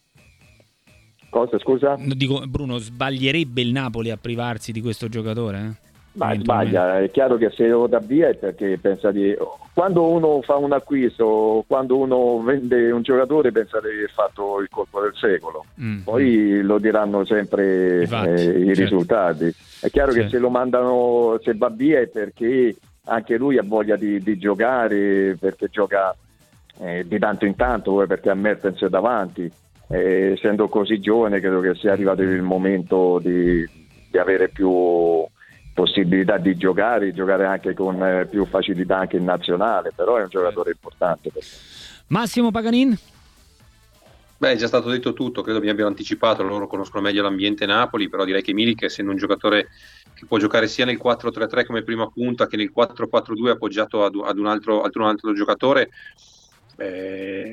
Cosa, scusa? Dico, Bruno, sbaglierebbe il Napoli a privarsi di questo giocatore? Eh? Ma sbaglia, è chiaro che se lo dà via è perché pensa di... Quando uno fa un acquisto, quando uno vende un giocatore pensa di aver fatto il colpo del secolo, mm. poi lo diranno sempre Infatti, eh, i certo. risultati. È chiaro certo. che se lo mandano, se va via è perché anche lui ha voglia di, di giocare, perché gioca eh, di tanto in tanto, perché ha Mertens davanti. Eh, essendo così giovane credo che sia arrivato il momento di, di avere più possibilità di giocare, giocare anche con eh, più facilità anche in nazionale, però è un giocatore importante. Massimo Paganin? Beh, è già stato detto tutto, credo mi abbiano anticipato, loro conoscono meglio l'ambiente Napoli, però direi che Milik, essendo un giocatore che può giocare sia nel quattro tre tre come prima punta che nel quattro quattro due appoggiato ad, ad, un, altro, ad un altro giocatore, eh,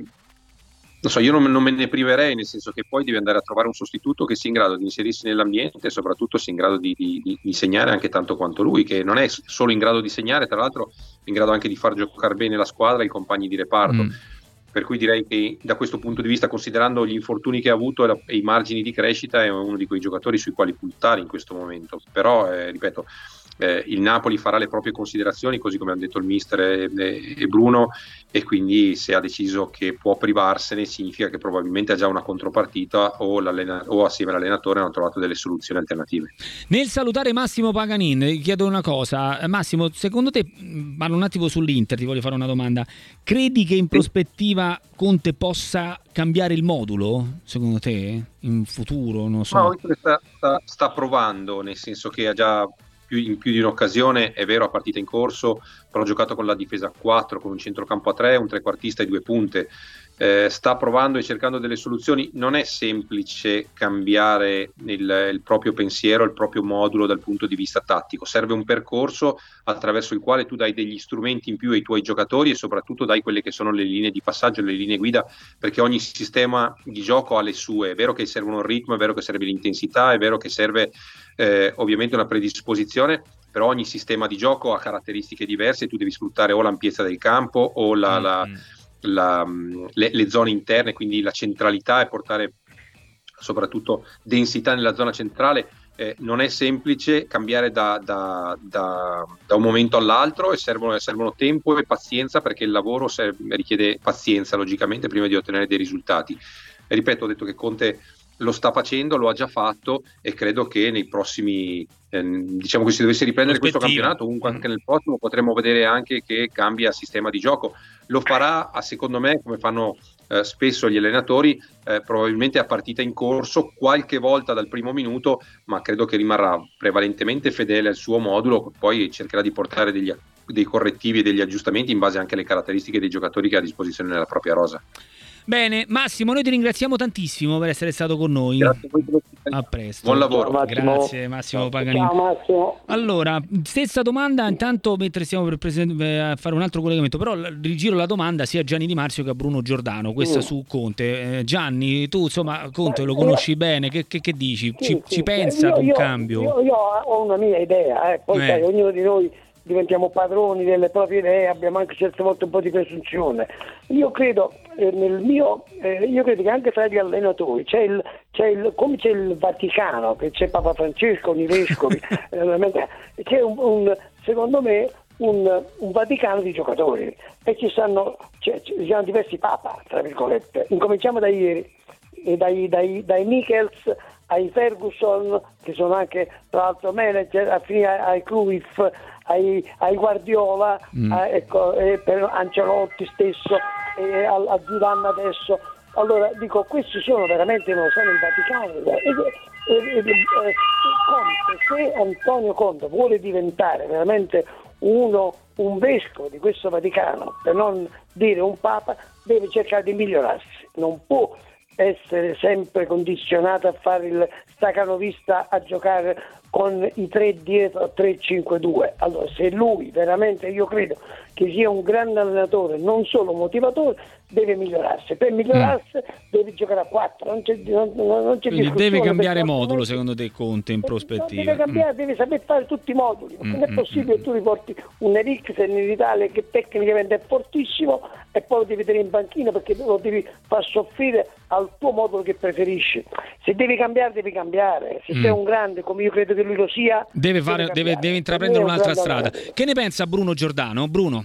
non so, io non, non me ne priverei, nel senso che poi devi andare a trovare un sostituto che sia in grado di inserirsi nell'ambiente e soprattutto sia in grado di, di, di segnare anche tanto quanto lui, che non è solo in grado di segnare, tra l'altro è in grado anche di far giocare bene la squadra e i compagni di reparto. Mm. Per cui direi che da questo punto di vista, considerando gli infortuni che ha avuto e, la, e i margini di crescita, è uno di quei giocatori sui quali puntare in questo momento. Però, eh, ripeto, eh, il Napoli farà le proprie considerazioni, così come hanno detto il mister e, e, e Bruno, e quindi se ha deciso che può privarsene significa che probabilmente ha già una contropartita o, o assieme all'allenatore hanno trovato delle soluzioni alternative. Nel salutare Massimo Paganin chiedo una cosa. Massimo, secondo te, parlo un attimo sull'Inter, ti voglio fare una domanda, credi che in prospettiva Conte possa cambiare il modulo, secondo te, in futuro? Non so. No, sta, sta, sta provando, nel senso che ha già più, in più di un'occasione, è vero, a partita in corso, però ha giocato con la difesa a quattro, con un centrocampo a tre, un trequartista e due punte. Eh, sta provando e cercando delle soluzioni. Non è semplice cambiare il, il proprio pensiero, il proprio modulo dal punto di vista tattico. Serve un percorso attraverso il quale tu dai degli strumenti in più ai tuoi giocatori e soprattutto dai quelle che sono le linee di passaggio, le linee guida, perché ogni sistema di gioco ha le sue. È vero che serve un ritmo, è vero che serve l'intensità, è vero che serve eh, ovviamente una predisposizione, però ogni sistema di gioco ha caratteristiche diverse e tu devi sfruttare o l'ampiezza del campo o la, mm-hmm. la La, le, le zone interne, quindi la centralità e portare soprattutto densità nella zona centrale. Eh, non è semplice cambiare da, da, da, da un momento all'altro e servono, servono tempo e pazienza, perché il lavoro serve, richiede pazienza logicamente prima di ottenere dei risultati. E ripeto, ho detto che Conte lo sta facendo, lo ha già fatto e credo che nei prossimi, eh, diciamo che se dovesse riprendere questo campionato, comunque anche nel prossimo potremmo vedere anche che cambia sistema di gioco. Lo farà, secondo me, come fanno eh, spesso gli allenatori, eh, probabilmente a partita in corso, qualche volta dal primo minuto, ma credo che rimarrà prevalentemente fedele al suo modulo, poi cercherà di portare degli, dei correttivi e degli aggiustamenti in base anche alle caratteristiche dei giocatori che ha a disposizione nella propria rosa. Bene, Massimo, noi ti ringraziamo tantissimo per essere stato con noi. Grazie a voi. A presto. Buon lavoro. Ciao, Massimo. Grazie Massimo Paganini. Ciao Massimo. Allora, stessa domanda, intanto mentre stiamo per presen- a fare un altro collegamento, però rigiro la domanda sia a Gianni Di Marzio che a Bruno Giordano, questa mm. su Conte. Eh, Gianni, tu insomma Conte lo conosci bene, che, che, che dici? Sì, ci, sì, ci pensa io, ad un io, cambio? Io, io ho una mia idea, eh. poi eh. sai, ognuno di noi diventiamo padroni delle proprie idee, abbiamo anche certe volte un po' di presunzione. Io credo eh, nel mio eh, io credo che anche tra gli allenatori c'è il, c'è il come c'è il Vaticano, che c'è Papa Francesco, i vescovi, c'è un, un secondo me un, un Vaticano di giocatori, e ci stanno c'è, ci sono diversi papa, tra virgolette. Incominciamo da ieri, e dai, dai, dai Michels ai Ferguson, che sono anche tra l'altro manager, a finire ai Cruyff, ai, ai Guardiola, mm. a, ecco, e per Ancelotti stesso, e a, a Zidane adesso. Allora dico, questi sono veramente, non sono il Vaticano. E, e, e, e, Conte, se Antonio Conte vuole diventare veramente uno un vescovo di questo Vaticano, per non dire un papa, deve cercare di migliorarsi, non può essere sempre condizionato a fare il stacanovista, a giocare con i tre dietro, tre cinque due. Allora, se lui veramente, io credo che sia un grande allenatore, non solo motivatore, deve migliorarsi. Per migliorarsi mm. deve giocare a quattro, non c'è, non, non c'è Quindi deve cambiare modulo, momenti, secondo te, Conte, in prospettiva? Deve cambiare, mm. deve saper fare tutti i moduli. Mm, non è possibile mm, che tu riporti un Eriksen in Italia che tecnicamente è fortissimo e poi lo devi tenere in banchina perché lo devi far soffrire al tuo modulo che preferisci. Se devi cambiare, devi cambiare. Se mm. sei un grande, come io credo che lui lo sia, deve, fare, deve, deve, deve intraprendere un'altra strada. Allenatore. Che ne pensa Bruno Giordano? Bruno?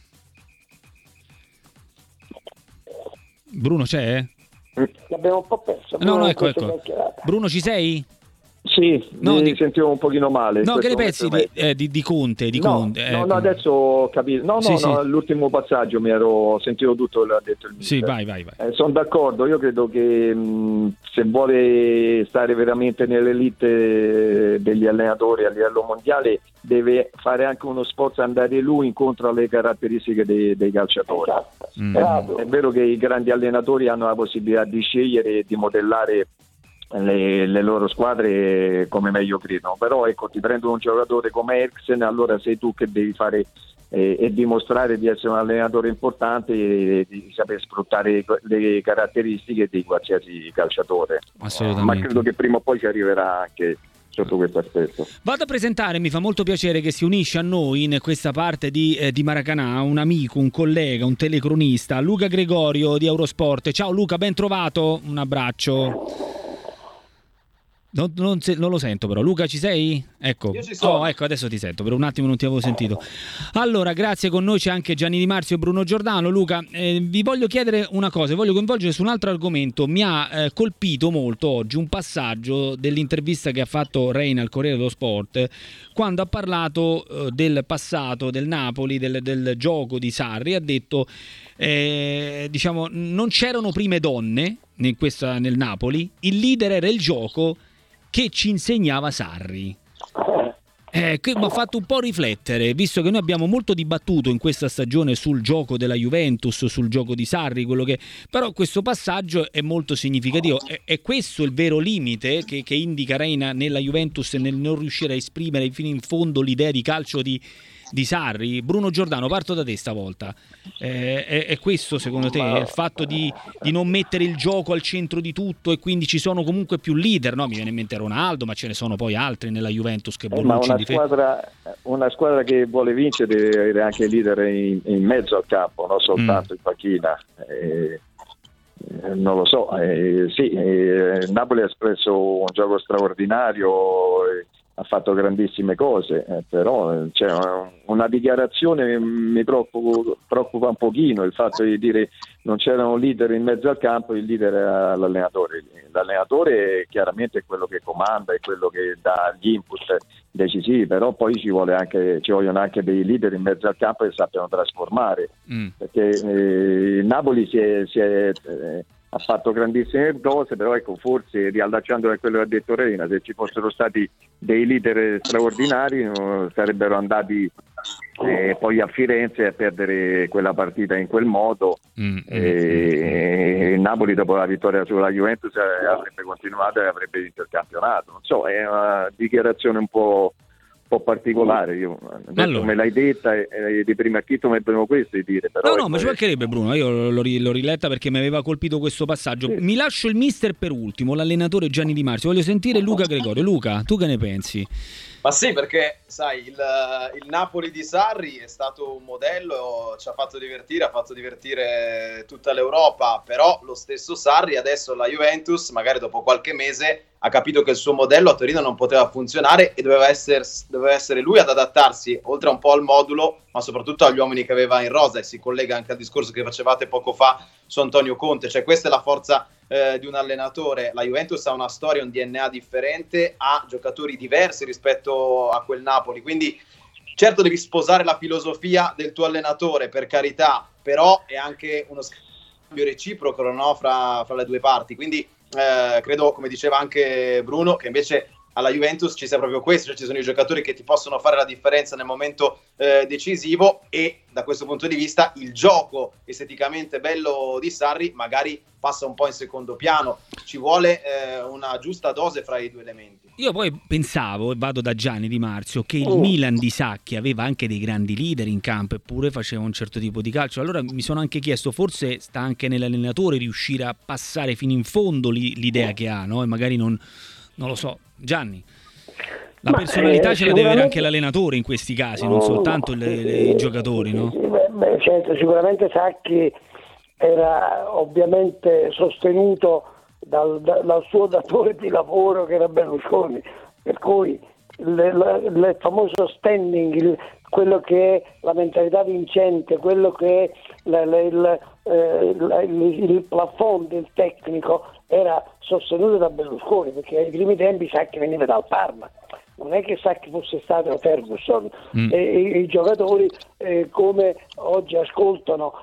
Bruno c'è? L'abbiamo un po' perso. No, no, ecco, ecco. Bruno, ci sei? Sì, no, mi di... sentivo un pochino male. No, che ne pensi di, eh, di, di Conte? Di no, Conte no, ecco. no, adesso ho capito. No, no, sì, no, sì. l'ultimo passaggio mi ero sentito tutto, l'ha detto il Sì, vai, vai, vai. Eh, sono d'accordo, io credo che mh, se vuole stare veramente nell'elite degli allenatori a livello mondiale deve fare anche uno sforzo, andare lui incontro alle caratteristiche dei, dei calciatori. Mm. È, è vero che i grandi allenatori hanno la possibilità di scegliere e di modellare Le, le loro squadre come meglio credono, però ecco, ti prendono un giocatore come Eriksen, allora sei tu che devi fare eh, e dimostrare di essere un allenatore importante e di saper sfruttare le caratteristiche di qualsiasi calciatore. Assolutamente. Ma credo che prima o poi ci arriverà anche sotto questo aspetto. Vado a presentare, mi fa molto piacere che si unisce a noi in questa parte di, eh, di Maracanà un amico, un collega, un telecronista, Luca Gregorio di Eurosport. Ciao Luca, ben trovato, un abbraccio. Non, non, se, non lo sento però. Luca, ci sei? Ecco. Io ci sono. Oh, ecco, adesso ti sento. Per un attimo non ti avevo sentito. Allora, grazie, con noi c'è anche Gianni Di Marzio e Bruno Giordano. Luca, eh, vi voglio chiedere una cosa, voglio coinvolgere su un altro argomento. Mi ha eh, colpito molto oggi un passaggio dell'intervista che ha fatto Reina al Corriere dello Sport, quando ha parlato eh, del passato del Napoli, del, del gioco di Sarri. Ha detto eh, diciamo, non c'erano prime donne in questa, nel Napoli, il leader era il gioco che ci insegnava Sarri. Eh, che mi ha fatto un po' riflettere, visto che noi abbiamo molto dibattuto in questa stagione sul gioco della Juventus, sul gioco di Sarri, quello che... però questo passaggio è molto significativo. È, è questo il vero limite che, che indica Reina nella Juventus, nel non riuscire a esprimere fino in fondo l'idea di calcio di, di Sarri? Bruno Giordano, parto da te stavolta. Eh, è, è questo secondo te il fatto di, di non mettere il gioco al centro di tutto e quindi ci sono comunque più leader, no? Mi viene in mente Ronaldo, ma ce ne sono poi altri nella Juventus che eh, ma una squadra, una squadra che vuole vincere deve avere anche il leader in, in mezzo al campo, non soltanto mm. in panchina. Eh, eh, non lo so, eh, sì, eh, Napoli ha espresso un gioco straordinario, eh, ha fatto grandissime cose, eh, però c'è una, una dichiarazione mi preoccupa, preoccupa un pochino, il fatto di dire non c'era un leader in mezzo al campo, il leader era l'allenatore. L'allenatore chiaramente è quello che comanda, è quello che dà gli input, decisivi, però poi ci vuole anche ci vogliono anche dei leader in mezzo al campo che sappiano trasformare, mm. perché eh, il Napoli si è, si è eh, ha fatto grandissime dose, però ecco, forse riallacciandomi a quello che ha detto Reina, se ci fossero stati dei leader straordinari no, sarebbero andati eh, poi a Firenze a perdere quella partita in quel modo. mm, e mm. Il Napoli dopo la vittoria sulla Juventus avrebbe continuato e avrebbe vinto il campionato. Non so, è una dichiarazione un po' po' particolare, io allora. me l'hai detta e, e di prima acchito mi è venuto questo di dire, però no no ma ci mancherebbe Bruno, io l'ho, l'ho riletta perché mi aveva colpito questo passaggio. Sì. Mi lascio il mister per ultimo, l'allenatore Gianni Di Marzio, voglio sentire Luca Gregorio. Luca, tu che ne pensi? Ma sì, perché sai, il, il Napoli di Sarri è stato un modello, ci ha fatto divertire, ha fatto divertire tutta l'Europa, però lo stesso Sarri adesso la Juventus, magari dopo qualche mese, ha capito che il suo modello a Torino non poteva funzionare e doveva essere, doveva essere lui ad adattarsi, oltre un po' al modulo, ma soprattutto agli uomini che aveva in rosa, e si collega anche al discorso che facevate poco fa su Antonio Conte, cioè questa è la forza eh, di un allenatore. La Juventus ha una storia, un D N A differente, ha giocatori diversi rispetto a quel Napoli, quindi certo devi sposare la filosofia del tuo allenatore, per carità, però è anche uno scambio reciproco, no? fra, fra le due parti, quindi Eh, credo, come diceva anche Bruno, che invece alla Juventus ci sia proprio questo, cioè ci sono i giocatori che ti possono fare la differenza nel momento eh, decisivo, e da questo punto di vista il gioco esteticamente bello di Sarri magari passa un po' in secondo piano, ci vuole eh, una giusta dose fra i due elementi. Io poi pensavo, e vado da Gianni Di Marzio, che il oh. Milan di Sacchi aveva anche dei grandi leader in campo eppure faceva un certo tipo di calcio, allora mi sono anche chiesto, forse sta anche nell'allenatore riuscire a passare fino in fondo li, l'idea oh. che ha, no? E magari non, non lo so. Gianni, la Ma personalità eh, ce la deve avere anche l'allenatore in questi casi, non soltanto le, le, i giocatori, no? Beh, certo, sicuramente Sacchi era ovviamente sostenuto dal, dal suo datore di lavoro che era Berlusconi, per cui il, il, il famoso standing, il, quello che è la mentalità vincente, quello che è la, la, il, eh, la, il, il plafond del tecnico era sostenuto da Berlusconi, perché ai primi tempi Sacchi veniva dal Parma, non è che Sacchi fosse stato Ferguson, mm. e, e i giocatori eh, come oggi ascoltano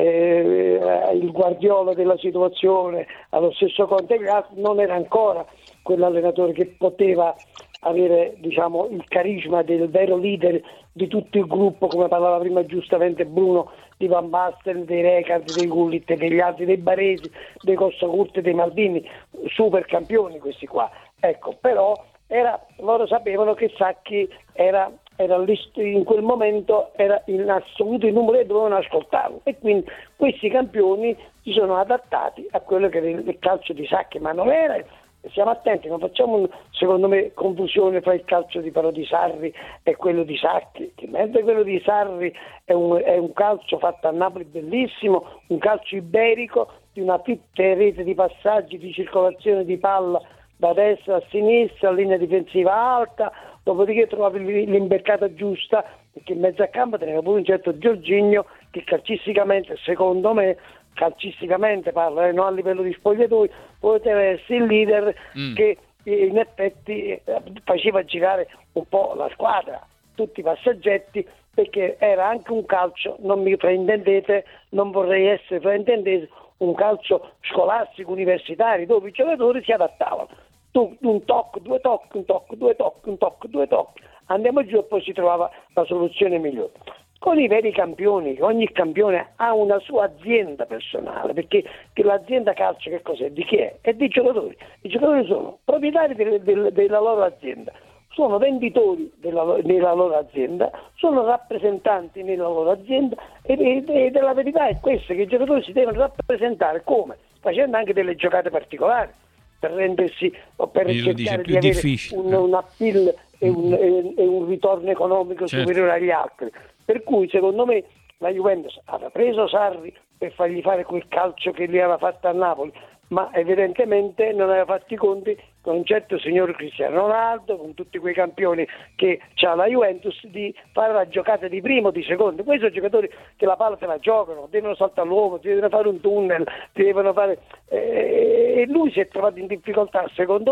eh, il Guardiola della situazione, allo stesso Conte, non era ancora quell'allenatore che poteva avere, diciamo, il carisma del vero leader di tutto il gruppo, come parlava prima giustamente Bruno, di Van Basten, dei Rijkaard, dei Gullit, degli altri, dei Baresi, dei Cossacurte, dei Maldini, super campioni questi qua. Ecco, però era, loro sapevano che Sacchi era, era in quel momento era in assoluto il numero e dovevano ascoltarlo, e quindi questi campioni si sono adattati a quello che era il calcio di Sacchi, ma non era. Siamo attenti, non facciamo secondo me confusione fra il calcio di però di Sarri e quello di Sacchi, che mentre quello di Sarri è un, è un calcio fatto a Napoli bellissimo, un calcio iberico di una fitte rete di passaggi, di circolazione di palla da destra a sinistra, linea difensiva alta, dopodiché trovavi l'imbeccata giusta, perché in mezzo a campo teneva pure un certo Giorginio che calcisticamente, secondo me, calcisticamente parla, non a livello di spogliatoi, poteva essere il leader mm. che in effetti faceva girare un po' la squadra, tutti i passaggetti, perché era anche un calcio, non mi fraintendete, non vorrei essere fraintendete, un calcio scolastico universitario dove i giocatori si adattavano. Tu, un tocco, due tocchi, un tocco, due tocchi, un tocco, due tocchi, andiamo giù e poi si trovava la soluzione migliore. Con i veri campioni, ogni campione ha una sua azienda personale, perché che l'azienda calcio che cos'è? Di chi è? È dei giocatori. I giocatori sono proprietari de, de, della loro azienda, sono venditori della, della loro azienda, sono rappresentanti nella loro azienda, e, e, e della verità è questa, che i giocatori si devono rappresentare come? Facendo anche delle giocate particolari per rendersi o per Io cercare di avere un, un appeal e un, e, e un ritorno economico certo. superiore agli altri. Per cui secondo me la Juventus aveva preso Sarri per fargli fare quel calcio che gli aveva fatto a Napoli, ma evidentemente non aveva fatto i conti con un certo signor Cristiano Ronaldo, con tutti quei campioni che c'ha la Juventus, di fare la giocata di primo, di secondo. Questi sono giocatori che la palla se la giocano, devono saltare l'uomo, devono fare un tunnel, devono fare... Eh, e lui si è trovato in difficoltà, secondo me,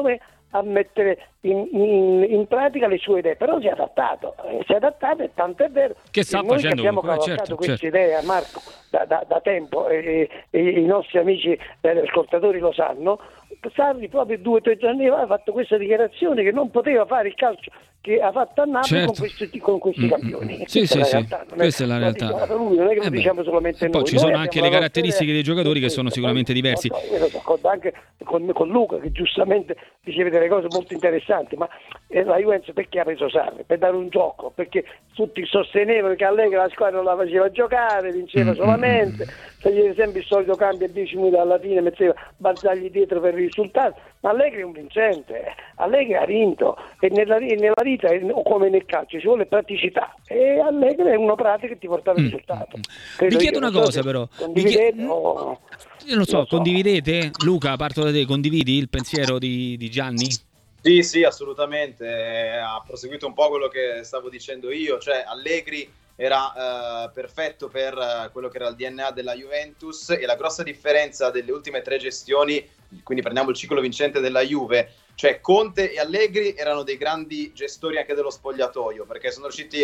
a mettere in, in, in pratica le sue idee, però si è adattato, eh, si è adattato, e tanto è vero che sta che noi che facendo abbiamo comunque, cavalcato certo, queste certo. idee a Marco da, da, da tempo, e, e i nostri amici eh, ascoltatori lo sanno. Sarri proprio due o tre giorni fa ha fatto questa dichiarazione che non poteva fare il calcio che ha fatto a Napoli, certo. con questi, con questi campioni. Mm-hmm. Sì, sì, sì. Questa è la realtà. Lui, non è che lo eh diciamo solamente e poi noi. ci Noi sono anche le caratteristiche idea, dei giocatori che sono sicuramente diversi. So, io lo so, anche con, con Luca che giustamente diceva delle cose molto interessanti, ma la Juventus perché ha preso Sarri? Per dare un gioco, perché tutti sostenevano che Allegri la squadra non la faceva giocare, vinceva solamente, faceva sempre il solito cambio a dieci minuti alla fine, metteva Barzagli dietro per il risultato, ma Allegri è un vincente, Allegri ha vinto, e nella, nella vita come nel calcio ci vuole praticità, e Allegri è uno pratico che ti porta al Mm. risultato. Vi chiedo io, una so cosa però, condividete chiedo... o... io non so, non so. condividete? Luca, parto da te, condividi il pensiero di, di Gianni? Sì, sì, assolutamente, eh, ha proseguito un po' quello che stavo dicendo io, cioè Allegri era eh, perfetto per eh, quello che era il D N A della Juventus, e la grossa differenza delle ultime tre gestioni, quindi prendiamo il ciclo vincente della Juve, cioè Conte e Allegri erano dei grandi gestori anche dello spogliatoio, perché sono riusciti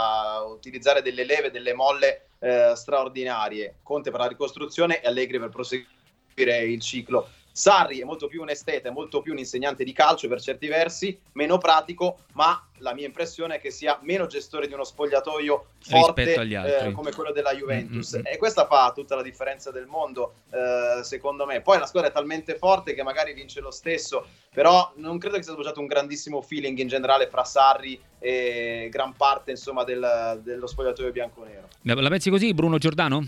a utilizzare delle leve, delle molle eh, straordinarie. Conte per la ricostruzione e Allegri per proseguire il ciclo. Sarri è molto più un esteta, è molto più un insegnante di calcio per certi versi, meno pratico, ma la mia impressione è che sia meno gestore di uno spogliatoio forte rispetto agli altri, eh, come quello della Juventus. Mm-hmm. E questa fa tutta la differenza del mondo, eh, secondo me. Poi la squadra è talmente forte che magari vince lo stesso, però non credo che sia stato un grandissimo feeling in generale fra Sarri e gran parte, insomma, del, dello spogliatoio bianconero. La pensi così, Bruno Giordano?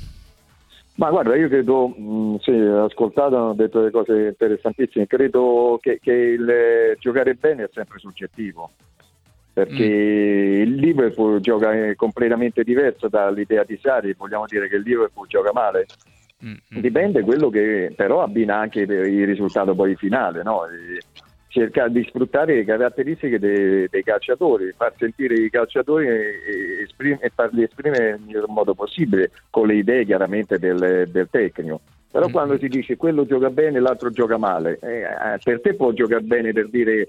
Ma guarda, io credo, mh, sì, ho ascoltato, hanno detto delle cose interessantissime, credo che, che il eh, giocare bene è sempre soggettivo, perché mm. il Liverpool gioca completamente diverso dall'idea di Sarri, vogliamo dire che il Liverpool gioca male? Mm-hmm. Dipende quello che però abbina anche il risultato poi finale, no? E cerca di sfruttare le caratteristiche dei, dei calciatori, far sentire i calciatori e, e, esprim- e farli esprimere nel miglior modo possibile, con le idee chiaramente del, del tecnico. Però mm-hmm. quando si dice quello gioca bene e l'altro gioca male, eh, per te può giocare bene, per dire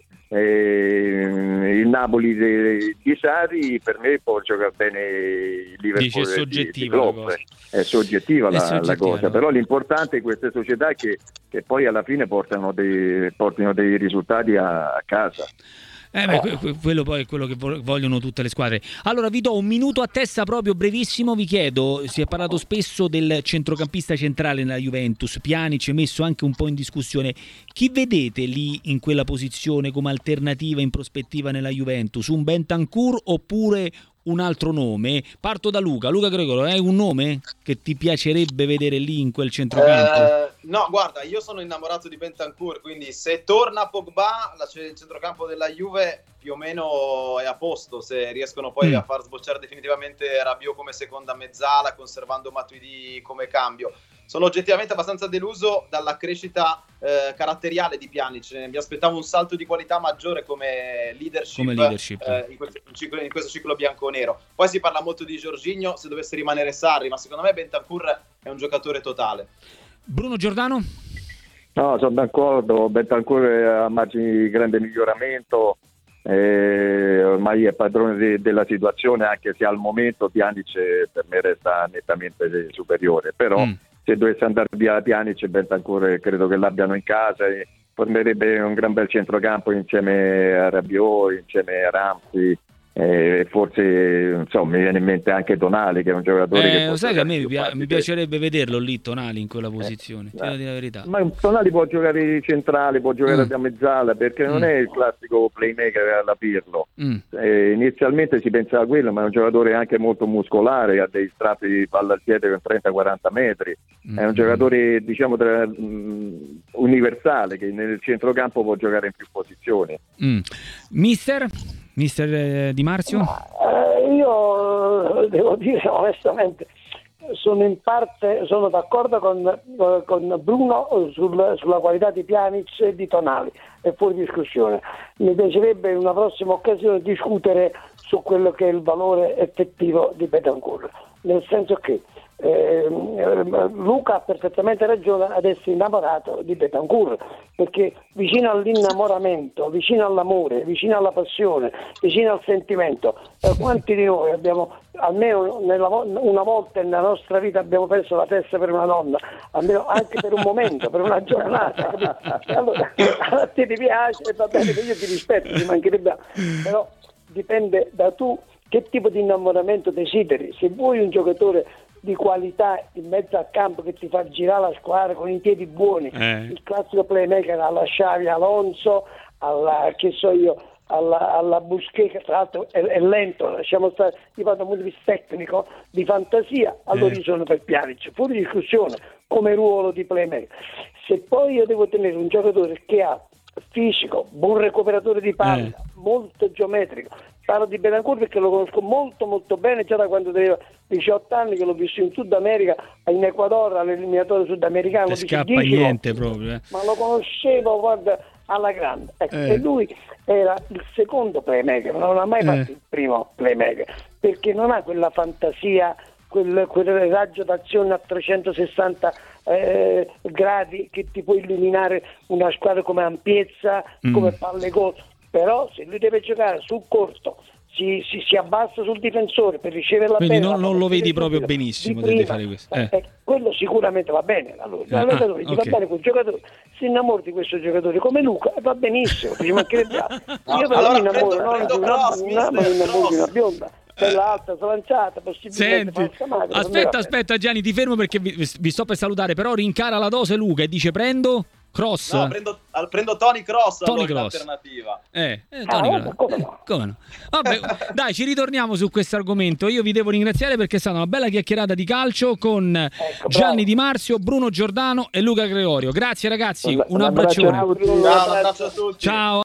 eh, il Napoli di, di Sarri, per me può giocare bene il Liverpool Dice, è di, di Klopp. Klopp. È soggettiva, è la, soggettiva la cosa, no? Però l'importante in queste società è che, che poi alla fine portano dei, portino dei risultati a, a casa. Eh beh, quello poi è quello che vogliono tutte le squadre. Allora vi do un minuto a testa proprio brevissimo, vi chiedo, si è parlato spesso del centrocampista centrale nella Juventus, Pjanic è messo anche un po' in discussione, chi vedete lì in quella posizione come alternativa in prospettiva nella Juventus? Un Bentancur oppure un altro nome? Parto da Luca. Luca Gregoro, hai un nome che ti piacerebbe vedere lì in quel centrocampo? Eh, no, guarda, io sono innamorato di Bentancur, quindi se torna Pogba, la, il centrocampo della Juve più o meno è a posto, se riescono poi mm. a far sbocciare definitivamente Rabiot come seconda mezzala, conservando Matuidi come cambio. Sono oggettivamente abbastanza deluso dalla crescita eh, caratteriale di Pjanic, mi aspettavo un salto di qualità maggiore come leadership, come leadership. Eh, in, questo ciclo, in questo ciclo bianconero. Poi si parla molto di Jorginho, se dovesse rimanere Sarri, ma secondo me Bentancur è un giocatore totale. Bruno Giordano? No, sono d'accordo, Bentancur ha margini di grande miglioramento, eh, ormai è padrone de- della situazione, anche se al momento Pjanic per me resta nettamente superiore, però mm. se dovesse andare via Pjanic, Bentancur credo che l'abbiano in casa e formerebbe un gran bel centrocampo insieme a Rabiot, insieme a Ramsey. Eh, forse insomma mi viene in mente anche Tonali, che è un giocatore eh, che lo sai che a me mi, pi- mi piacerebbe vederlo lì Tonali in quella posizione, eh, devo dire la verità. Ma Tonali può giocare centrale, può giocare mm. da mezzala, perché non mm. è il classico playmaker alla Pirlo. mm. eh, inizialmente si pensava a quello, ma è un giocatore anche molto muscolare, ha dei strati di palla al piede con trenta quaranta metri, mm. è un giocatore diciamo tra, mh, universale, che nel centrocampo può giocare in più posizioni. mm. Mister? Mister Di Marzio? Eh, io devo dire onestamente sono in parte sono d'accordo con, con Bruno sul, sulla qualità di Pjanic e di Tonali, è fuori discussione. Mi piacerebbe in una prossima occasione discutere su quello che è il valore effettivo di Bentancur, nel senso che eh, Luca ha perfettamente ragione ad essere innamorato di Betancourt, perché vicino all'innamoramento, vicino all'amore, vicino alla passione, vicino al sentimento, eh, quanti di noi abbiamo almeno nella, una volta nella nostra vita abbiamo perso la testa per una donna, almeno anche per un momento, per una giornata. Allora, a te ti piace e va bene, io ti rispetto, ti mancherebbe, però dipende da tu che tipo di innamoramento desideri. Se vuoi un giocatore di qualità in mezzo al campo che ti fa girare la squadra con i piedi buoni, eh. il classico playmaker alla Xavi Alonso, alla che so io, alla, alla Busquets, che tra l'altro è, è lento, lasciamo stare, io parlo da un punto di vista tecnico, di fantasia, allora eh. io sono per Pjanic, fuori discussione come ruolo di playmaker. Se poi io devo tenere un giocatore che ha fisico, buon recuperatore di palla, eh. molto geometrico, parlo di Betancourt perché lo conosco molto molto bene già da quando aveva diciotto anni, che l'ho visto in Sud America, in Ecuador all'eliminatorio sudamericano, non scappa niente proprio, eh. ma lo conoscevo, guarda, alla grande, ecco, eh. e lui era il secondo playmaker, non ha mai fatto eh. il primo playmaker, perché non ha quella fantasia, quel, quel raggio d'azione a trecentosessanta eh, gradi che ti può illuminare una squadra come ampiezza, mm. come palle gol. Però se lui deve giocare sul corto, si, si, si abbassa sul difensore per ricevere la quindi bella, non, non lo vedi proprio benissimo, deve fare questo. Eh. Eh, quello sicuramente va bene, allora, ah, l'allenatore ah, gli okay. va bene quel giocatore, si innamora di questo giocatore come Luca e va benissimo, ci mancherebbe altro. No, io però allora mi innamoro prendo, non prendo di una, cross, una, ma mi innamoro di una bionda, bella alta, slanciata, possibilmente Senti, falsa magra. aspetta, aspetta Gianni, ti fermo perché vi, vi sto per salutare, però rincara la dose Luca e dice prendo... Cross? No, prendo, prendo Tony Cross, Tony allora, Cross. l'alternativa. Eh, eh Tony ah, Cross. Come no? Come no? Vabbè, dai, ci ritorniamo su questo argomento. Io vi devo ringraziare perché è stata una bella chiacchierata di calcio con ecco, Gianni Di Marzio, Bruno Giordano e Luca Gregorio. Grazie ragazzi, un abbraccione. Ciao, un abbraccio a tutti. Ciao.